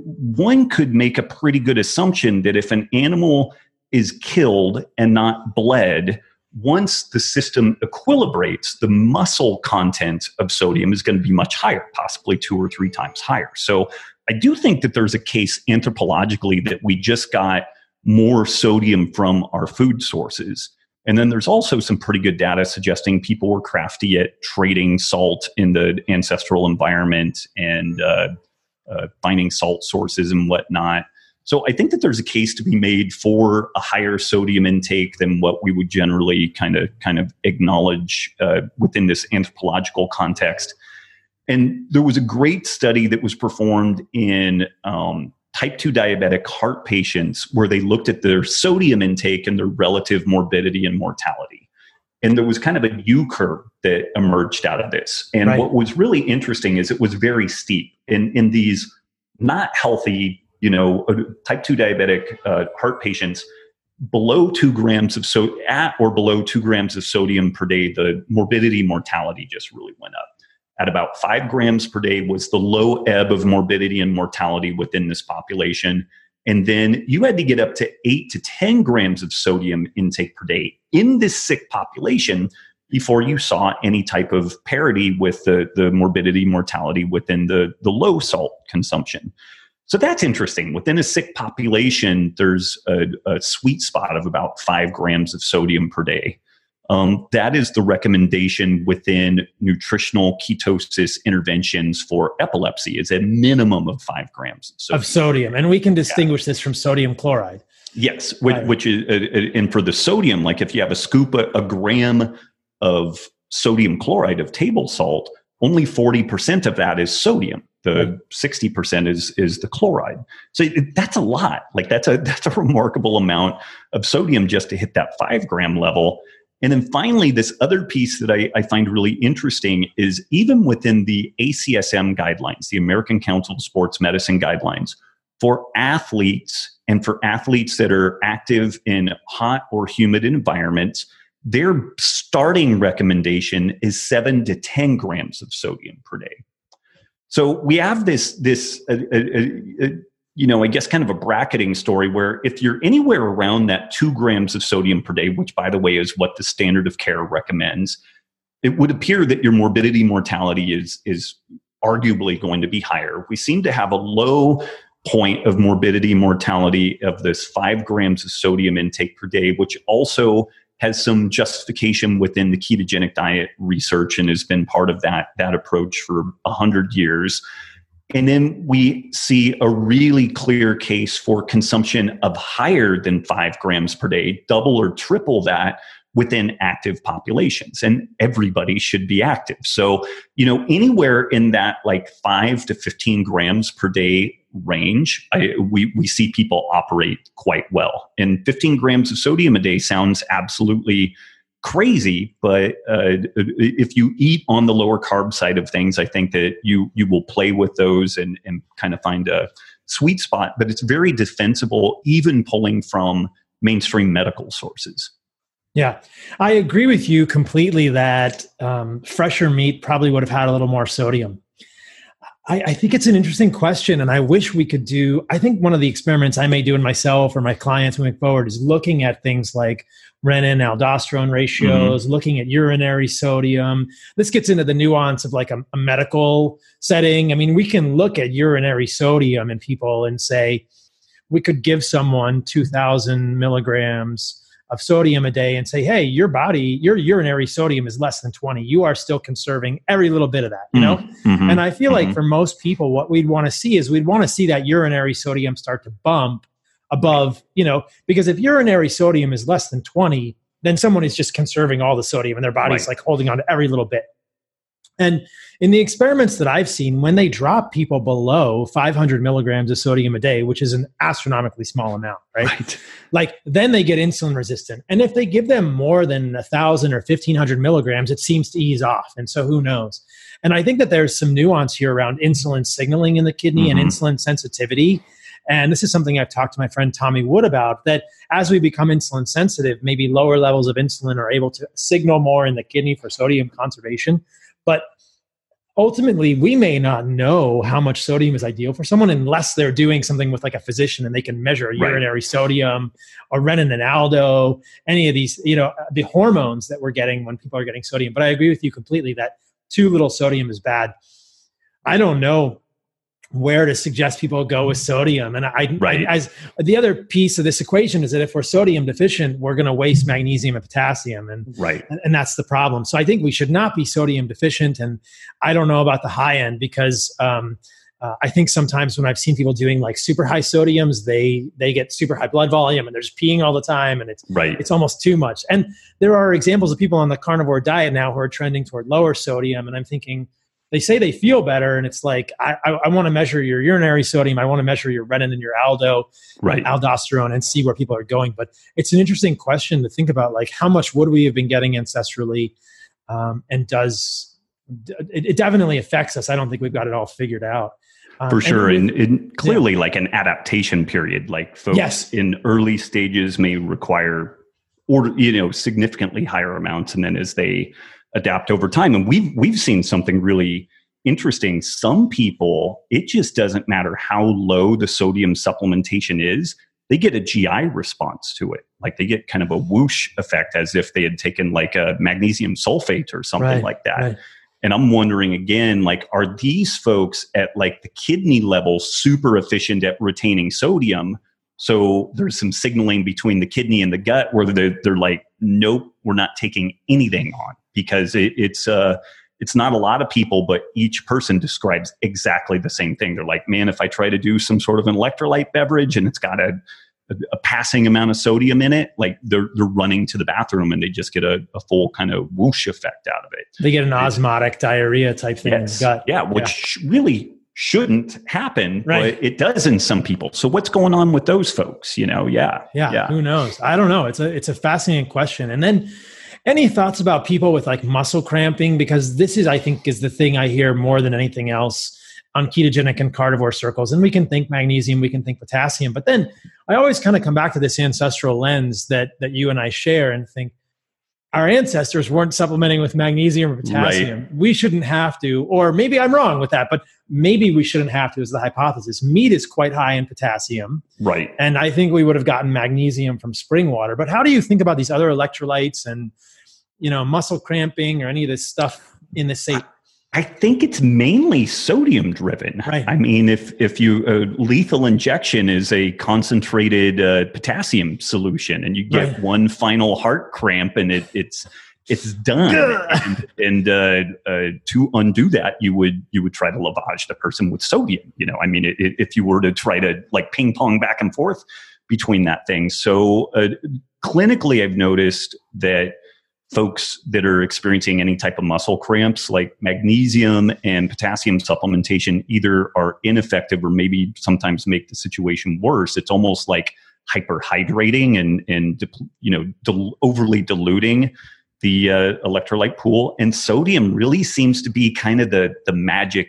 one could make a pretty good assumption that if an animal is killed and not bled, once the system equilibrates, the muscle content of sodium is going to be much higher, possibly 2 or 3 times higher. So I do think that there's a case anthropologically that we just got more sodium from our food sources. And then there's also some pretty good data suggesting people were crafty at trading salt in the ancestral environment and finding salt sources and whatnot. So I think that there's a case to be made for a higher sodium intake than what we would generally kind of acknowledge within this anthropological context. And there was a great study that was performed in type 2 diabetic heart patients where they looked at their sodium intake and their relative morbidity and mortality. And there was kind of a U-curve that emerged out of this. And what was really interesting is it was very steep. In these not healthy, type 2 diabetic heart patients, below 2 grams of at or below 2 grams of sodium per day, the morbidity mortality just really went up. At about 5 grams per day was the low ebb of morbidity and mortality within this population. And then you had to get up to 8 to 10 grams of sodium intake per day in this sick population before you saw any type of parity with the morbidity mortality within the low salt consumption. So that's interesting. Within a sick population, there's a sweet spot of about 5 grams of sodium per day. That is the recommendation within nutritional ketosis interventions for epilepsy, is a minimum of 5 grams of sodium. And we can distinguish this from sodium chloride. Yes, which is, and for the sodium, like if you have a gram of sodium chloride of table salt, only 40% of that is sodium. The 60% is the chloride. So that's a lot. Like that's a remarkable amount of sodium just to hit that 5 gram level. And then finally, this other piece that I find really interesting is even within the ACSM guidelines, the American Council of Sports Medicine guidelines, for athletes and for athletes that are active in hot or humid environments, their starting recommendation is 7 to 10 grams of sodium per day. So we have this I guess kind of a bracketing story where if you're anywhere around that 2 grams of sodium per day, which by the way is what the standard of care recommends, it would appear that your morbidity mortality is arguably going to be higher. We seem to have a low point of morbidity mortality of this 5 grams of sodium intake per day, which also has some justification within the ketogenic diet research and has been part of that approach for 100 years. And then we see a really clear case for consumption of higher than 5 grams per day, double or triple that within active populations. And everybody should be active. So, anywhere in that like 5 to 15 grams per day range, we see people operate quite well. And 15 grams of sodium a day sounds absolutely crazy, but if you eat on the lower carb side of things, I think that you will play with those and kind of find a sweet spot. But it's very defensible, even pulling from mainstream medical sources. Yeah, I agree with you completely that fresher meat probably would have had a little more sodium. I think it's an interesting question, and I wish we could do, I think one of the experiments I may do in myself or my clients moving forward is looking at things like renin-aldosterone ratios, looking at urinary sodium. This gets into the nuance of like a medical setting. I mean, we can look at urinary sodium in people and say, we could give someone 2,000 milligrams of sodium a day and say, hey, your urinary sodium is less than 20. You are still conserving every little bit of that, And I feel like for most people, what we'd want to see is we'd want to see that urinary sodium start to bump above, because if urinary sodium is less than 20, then someone is just conserving all the sodium and their body's like holding on to every little bit. And in the experiments that I've seen, when they drop people below 500 milligrams of sodium a day, which is an astronomically small amount, right? Like then they get insulin resistant. And if they give them more than 1,000 or 1,500 milligrams, it seems to ease off. And so who knows? And I think that there's some nuance here around insulin signaling in the kidney and insulin sensitivity. And this is something I've talked to my friend Tommy Wood about, that as we become insulin sensitive, maybe lower levels of insulin are able to signal more in the kidney for sodium conservation. But ultimately, we may not know how much sodium is ideal for someone unless they're doing something with like a physician and they can measure urinary sodium or renin and aldo, any of these, the hormones that we're getting when people are getting sodium. But I agree with you completely that too little sodium is bad. I don't know where to suggest people go with sodium. And as the other piece of this equation is that if we're sodium deficient, we're going to waste magnesium and potassium. And that's the problem. So I think we should not be sodium deficient. And I don't know about the high end because I think sometimes when I've seen people doing like super high sodiums, they get super high blood volume and they're just peeing all the time. And it's almost too much. And there are examples of people on the carnivore diet now who are trending toward lower sodium. And I'm thinking, they say they feel better, and it's like, I want to measure your urinary sodium. I want to measure your renin and your aldo, aldosterone, and see where people are going. But it's an interesting question to think about, like how much would we have been getting ancestrally, and it definitely affects us. I don't think we've got it all figured out. For sure. And clearly like an adaptation period, like folks in early stages may require significantly higher amounts. And then as they adapt over time. And we've seen something really interesting. Some people, it just doesn't matter how low the sodium supplementation is, they get a GI response to it. Like they get kind of a whoosh effect as if they had taken like a magnesium sulfate or something like that. Right. And I'm wondering again, like, are these folks at like the kidney level super efficient at retaining sodium? So there's some signaling between the kidney and the gut where they're like, nope, we're not taking anything on. Because it's not a lot of people, but each person describes exactly the same thing. They're like, man, if I try to do some sort of an electrolyte beverage and it's got a passing amount of sodium in it, like they're running to the bathroom and they just get a full kind of whoosh effect out of it. They get an osmotic diarrhea type thing in the gut. Yeah, which really shouldn't happen, but it does in some people. So what's going on with those folks? Yeah. Who knows? I don't know. It's a fascinating question. And then, any thoughts about people with like muscle cramping? Because this is, I think, is the thing I hear more than anything else on ketogenic and carnivore circles. And we can think magnesium, we can think potassium, but then I always kind of come back to this ancestral lens that you and I share and think our ancestors weren't supplementing with magnesium or potassium. Right. We shouldn't have to, or maybe I'm wrong with that, but maybe we shouldn't have to is the hypothesis. Meat is quite high in potassium. Right. And I think we would have gotten magnesium from spring water. But how do you think about these other electrolytes and muscle cramping or any of this stuff in the state? I think it's mainly sodium driven. Right. I mean, if you lethal injection is a concentrated potassium solution, and you get one final heart cramp, and it's done. and to undo that, you would try to lavage the person with sodium. I mean, if you were to try to like ping pong back and forth between that thing. So clinically, I've noticed that folks that are experiencing any type of muscle cramps, like magnesium and potassium supplementation, either are ineffective or maybe sometimes make the situation worse. It's almost like hyperhydrating and overly diluting the electrolyte pool. And sodium really seems to be kind of the magic,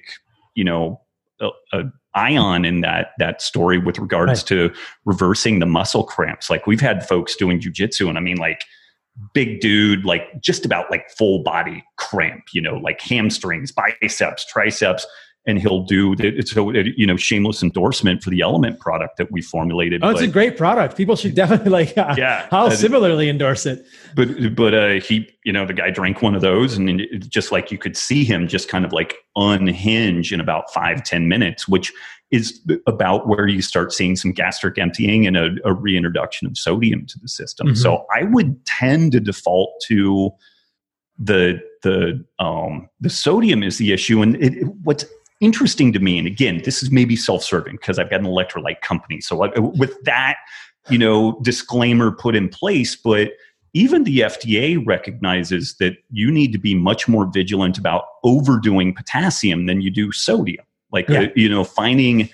ion in that story with regards to reversing the muscle cramps. Like we've had folks doing jujitsu, and I mean, like, big dude, like just about like full body cramp, like hamstrings, biceps, triceps, and he'll do it. So, shameless endorsement for the Element product that we formulated. Oh, it's a great product. People should definitely I'll similarly endorse it. But he, the guy drank one of those, and it's just like you could see him just kind of like unhinge in about 5-10 minutes, which is about where you start seeing some gastric emptying and a reintroduction of sodium to the system. Mm-hmm. So I would tend to default to the sodium is the issue. And what's interesting to me, and again, this is maybe self-serving because I've got an electrolyte company. So with that, disclaimer put in place, but even the FDA recognizes that you need to be much more vigilant about overdoing potassium than you do sodium. Like, finding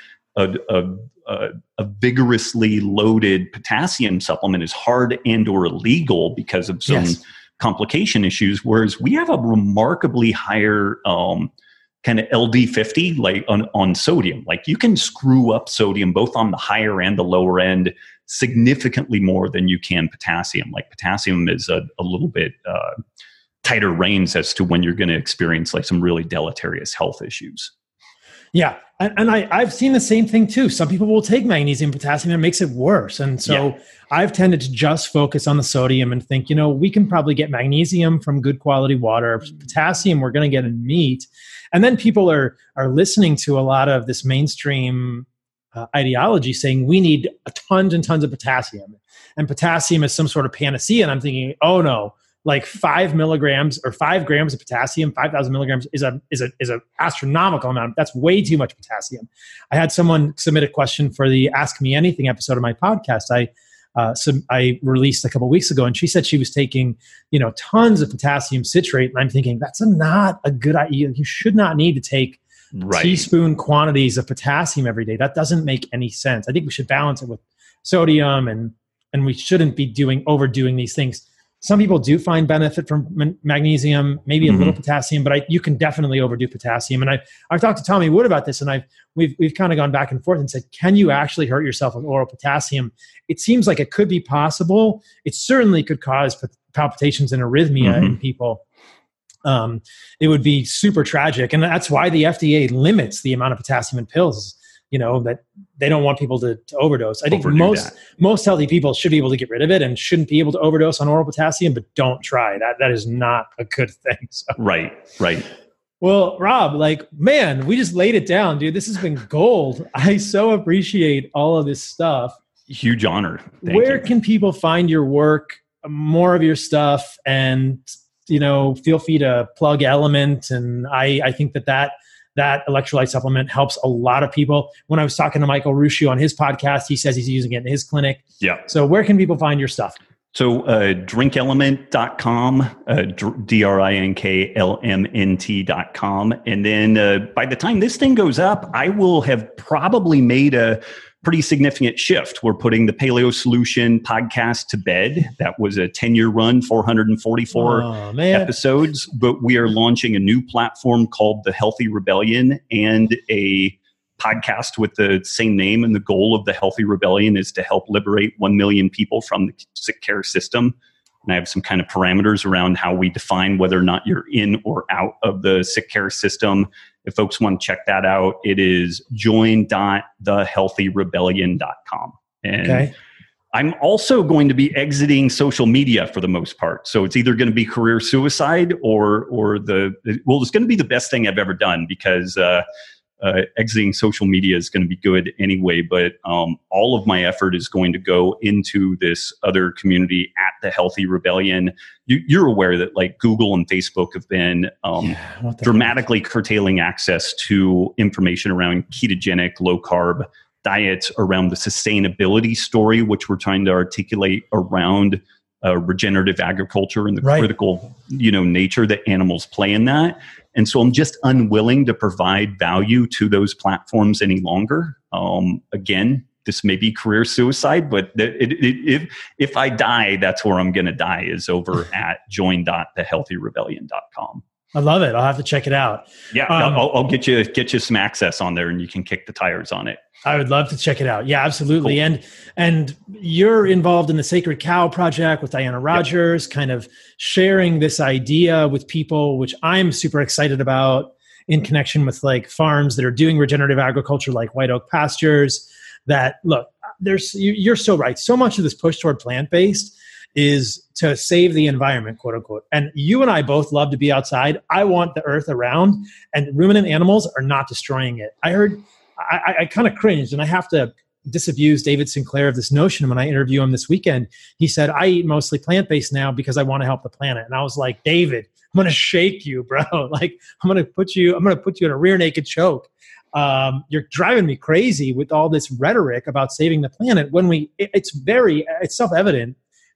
a vigorously loaded potassium supplement is hard and or illegal because of some complication issues, whereas we have a remarkably higher kind of LD50 like on sodium. Like, you can screw up sodium both on the higher and the lower end significantly more than you can potassium. Like, potassium is a little bit tighter reins as to when you're going to experience like some really deleterious health issues. Yeah. And I've seen the same thing too. Some people will take magnesium, potassium, and it makes it worse. And so I've tended to just focus on the sodium and think, we can probably get magnesium from good quality water. Potassium, we're going to get in meat. And then people are listening to a lot of this mainstream ideology saying we need tons and tons of potassium. And potassium is some sort of panacea. And I'm thinking, oh no. Like 5 milligrams or 5 grams of potassium, 5,000 milligrams is a astronomical amount. That's way too much potassium. I had someone submit a question for the Ask Me Anything episode of my podcast. I released a couple of weeks ago, and she said she was taking, tons of potassium citrate. And I'm thinking that's not a good idea. You should not need to take teaspoon quantities of potassium every day. That doesn't make any sense. I think we should balance it with sodium, and we shouldn't be overdoing these things. Some people do find benefit from magnesium, maybe a little potassium, but you can definitely overdo potassium. And I've talked to Tommy Wood about this, and we've kind of gone back and forth and said, can you actually hurt yourself with oral potassium? It seems like it could be possible. It certainly could cause palpitations and arrhythmia in people. It would be super tragic. And that's why the FDA limits the amount of potassium in pills. That they don't want people to overdose. I think most healthy people should be able to get rid of it and shouldn't be able to overdose on oral potassium, but don't try. That is not a good thing. So. Right. Well, Rob, we just laid it down, dude. This has been gold. I so appreciate all of this stuff. Huge honor. Where can people find your work, more of your stuff, and feel free to plug Element. And I think that electrolyte supplement helps a lot of people. When I was talking to Michael Ruscio on his podcast, he says he's using it in his clinic. Yeah. So where can people find your stuff? So drinkelement.com, drinklmnt.com. And then by the time this thing goes up, I will have probably made a pretty significant shift. We're putting the Paleo Solution podcast to bed. That was a 10-year run, 444 episodes. But we are launching a new platform called The Healthy Rebellion and a podcast with the same name. And the goal of The Healthy Rebellion is to help liberate 1 million people from the sick care system. And I have some kind of parameters around how we define whether or not you're in or out of the sick care system. If folks want to check that out, it is join.thehealthyrebellion.com. And I'm also going to be exiting social media for the most part. So it's either going to be career suicide or it's going to be the best thing I've ever done because exiting social media is going to be good anyway, but all of my effort is going to go into this other community at the Healthy Rebellion. You're aware that like Google and Facebook have been dramatically curtailing access to information around ketogenic, low carb diets, around the sustainability story, which we're trying to articulate around regenerative agriculture and the critical, nature that animals play in that. And so I'm just unwilling to provide value to those platforms any longer. Again, this may be career suicide, but if I die, that's where I'm going to die, is over at join.thehealthyrebellion.com. I love it. I'll have to check it out. Yeah, I'll get you some access on there, and you can kick the tires on it. I would love to check it out. Yeah, absolutely. Cool. And you're involved in the Sacred Cow Project with Diana Rogers, kind of sharing this idea with people, which I'm super excited about, in connection with like farms that are doing regenerative agriculture, like White Oak Pastures. That look, you're so right. So much of this push toward plant-based is to save the environment, quote unquote. And you and I both love to be outside. I want the earth around, and ruminant animals are not destroying it. I kind of cringed, and I have to disabuse David Sinclair of this notion. When I interview him this weekend, he said, I eat mostly plant-based now because I want to help the planet. And I was like, David, I'm going to shake you, bro. Like, I'm going to put you in a rear naked choke. You're driving me crazy with all this rhetoric about saving the planet when it's self-evident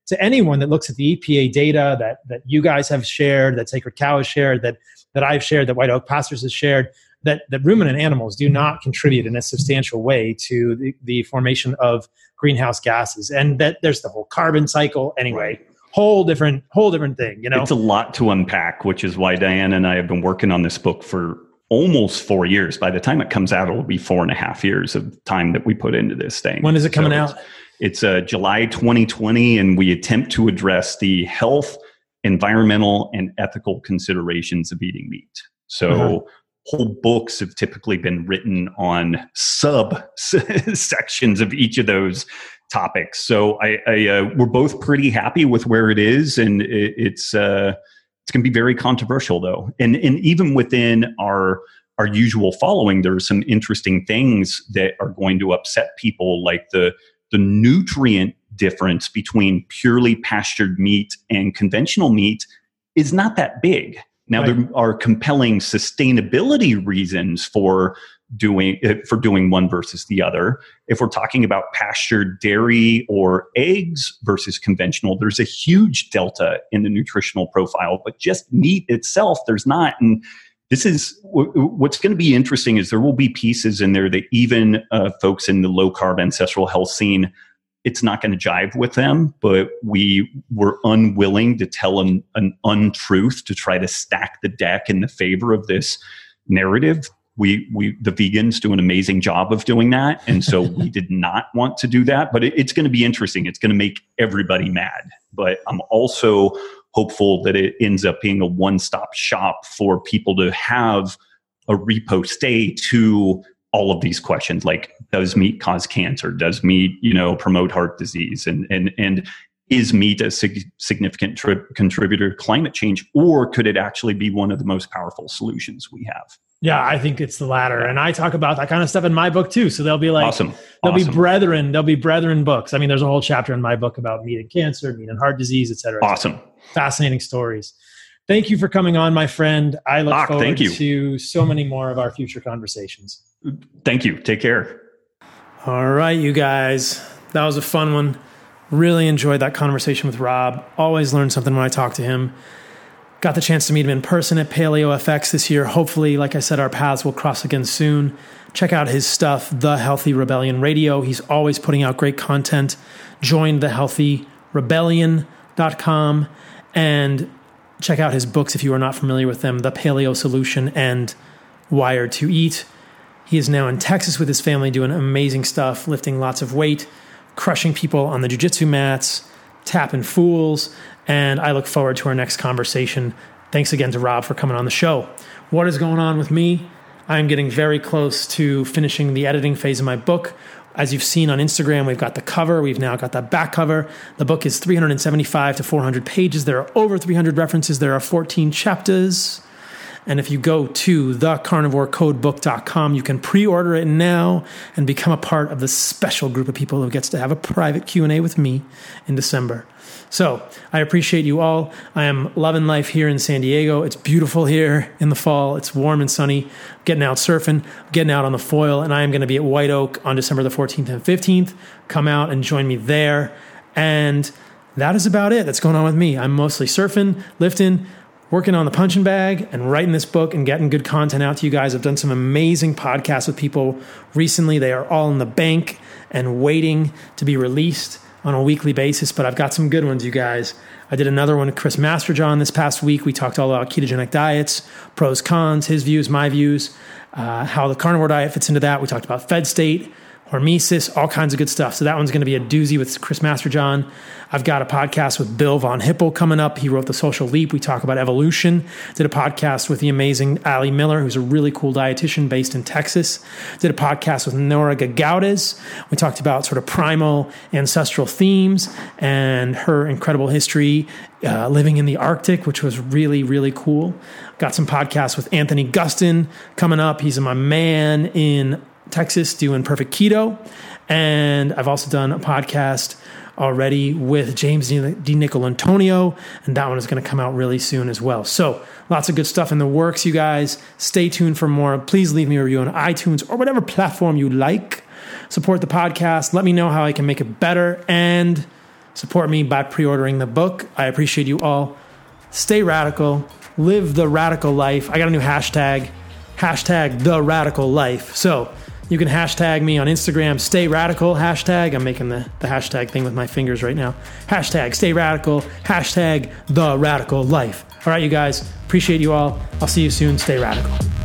to anyone that looks at the EPA data that you guys have shared, that Sacred Cow has shared, that I've shared, that White Oak Pastures has shared, that ruminant animals do not contribute in a substantial way to the formation of greenhouse gases, and that there's the whole carbon cycle anyway. Whole different thing, you know. It's a lot to unpack, which is why Diana and I have been working on this book for almost 4 years. By the time it comes out, it'll be 4.5 years of time that we put into this thing. When is it coming out? It's July 2020, and we attempt to address the health, environmental, and ethical considerations of eating meat. So whole books have typically been written on sub-sections of each of those topics. So we're both pretty happy with where it is, and it's going to be very controversial, though. And even within our usual following, there are some interesting things that are going to upset people, like the nutrient difference between purely pastured meat and conventional meat is not that big. Now, there are compelling sustainability reasons for doing one versus the other. If we're talking about pastured dairy or eggs versus conventional, there's a huge delta in the nutritional profile, but just meat itself, there's not. And this is what's going to be interesting is there will be pieces in there that even folks in the low carb ancestral health scene, it's not going to jive with them, but we were unwilling to tell an untruth to try to stack the deck in the favor of this narrative. The vegans do an amazing job of doing that. And so we did not want to do that, but it's going to be interesting. It's going to make everybody mad, but I'm also hopeful that it ends up being a one-stop shop for people to have a riposte to all of these questions, like, does meat cause cancer? Does meat, promote heart disease? And is meat a significant contributor to climate change, or could it actually be one of the most powerful solutions we have? Yeah, I think it's the latter. And I talk about that kind of stuff in my book too. So they'll be like, awesome. There'll be brethren books. I mean, there's a whole chapter in my book about meat and cancer, meat and heart disease, et cetera. Awesome. Fascinating stories. Thank you for coming on, my friend. I look forward to so many more of our future conversations. Thank you. Take care. All right, you guys. That was a fun one. Really enjoyed that conversation with Rob. Always learn something when I talk to him. Got the chance to meet him in person at Paleo FX this year. Hopefully, like I said, our paths will cross again soon. Check out his stuff, The Healthy Rebellion Radio. He's always putting out great content. Join thehealthyrebellion.com and check out his books if you are not familiar with them, The Paleo Solution and Wired to Eat. He is now in Texas with his family doing amazing stuff, lifting lots of weight, crushing people on the jiu-jitsu mats, tapping fools, and I look forward to our next conversation. Thanks again to Rob for coming on the show. What is going on with me? I'm getting very close to finishing the editing phase of my book. As you've seen on Instagram, we've got the cover. We've now got the back cover. The book is 375 to 400 pages. There are over 300 references. There are 14 chapters. And if you go to thecarnivorecodebook.com, you can pre-order it now and become a part of the special group of people who gets to have a private Q&A with me in December. So I appreciate you all. I am loving life here in San Diego. It's beautiful here in the fall. It's warm and sunny. I'm getting out surfing, getting out on the foil, and I am going to be at White Oak on December the 14th and 15th. Come out and join me there. And that is about it that's going on with me. I'm mostly surfing, lifting, working on the punching bag, and writing this book and getting good content out to you guys. I've done some amazing podcasts with people recently. They are all in the bank and waiting to be released on a weekly basis, but I've got some good ones, you guys. I did another one with Chris Masterjohn this past week. We talked all about ketogenic diets, pros, cons, his views, my views, how the carnivore diet fits into that. We talked about fed state, hormesis, all kinds of good stuff. So that one's going to be a doozy with Chris Masterjohn. I've got a podcast with Bill Von Hippel coming up. He wrote The Social Leap. We talk about evolution. Did a podcast with the amazing Ali Miller, who's a really cool dietitian based in Texas. Did a podcast with Nora Gagaudes. We talked about sort of primal ancestral themes and her incredible history living in the Arctic, which was really, really cool. Got some podcasts with Anthony Gustin coming up. He's my man in Texas doing perfect keto. And I've also done a podcast already with James DiNicolantonio, and that one is going to come out really soon as well. So lots of good stuff in the works, you guys. Stay tuned for more. Please leave me a review on iTunes or whatever platform you like. Support the podcast. Let me know how I can make it better, and support me by pre-ordering the book. I appreciate you all. Stay radical. Live the radical life. I got a new hashtag the radical life. So you can hashtag me on Instagram, stay radical, hashtag. I'm making the hashtag thing with my fingers right now. Hashtag stay radical, hashtag the radical life. All right, you guys, appreciate you all. I'll see you soon. Stay radical.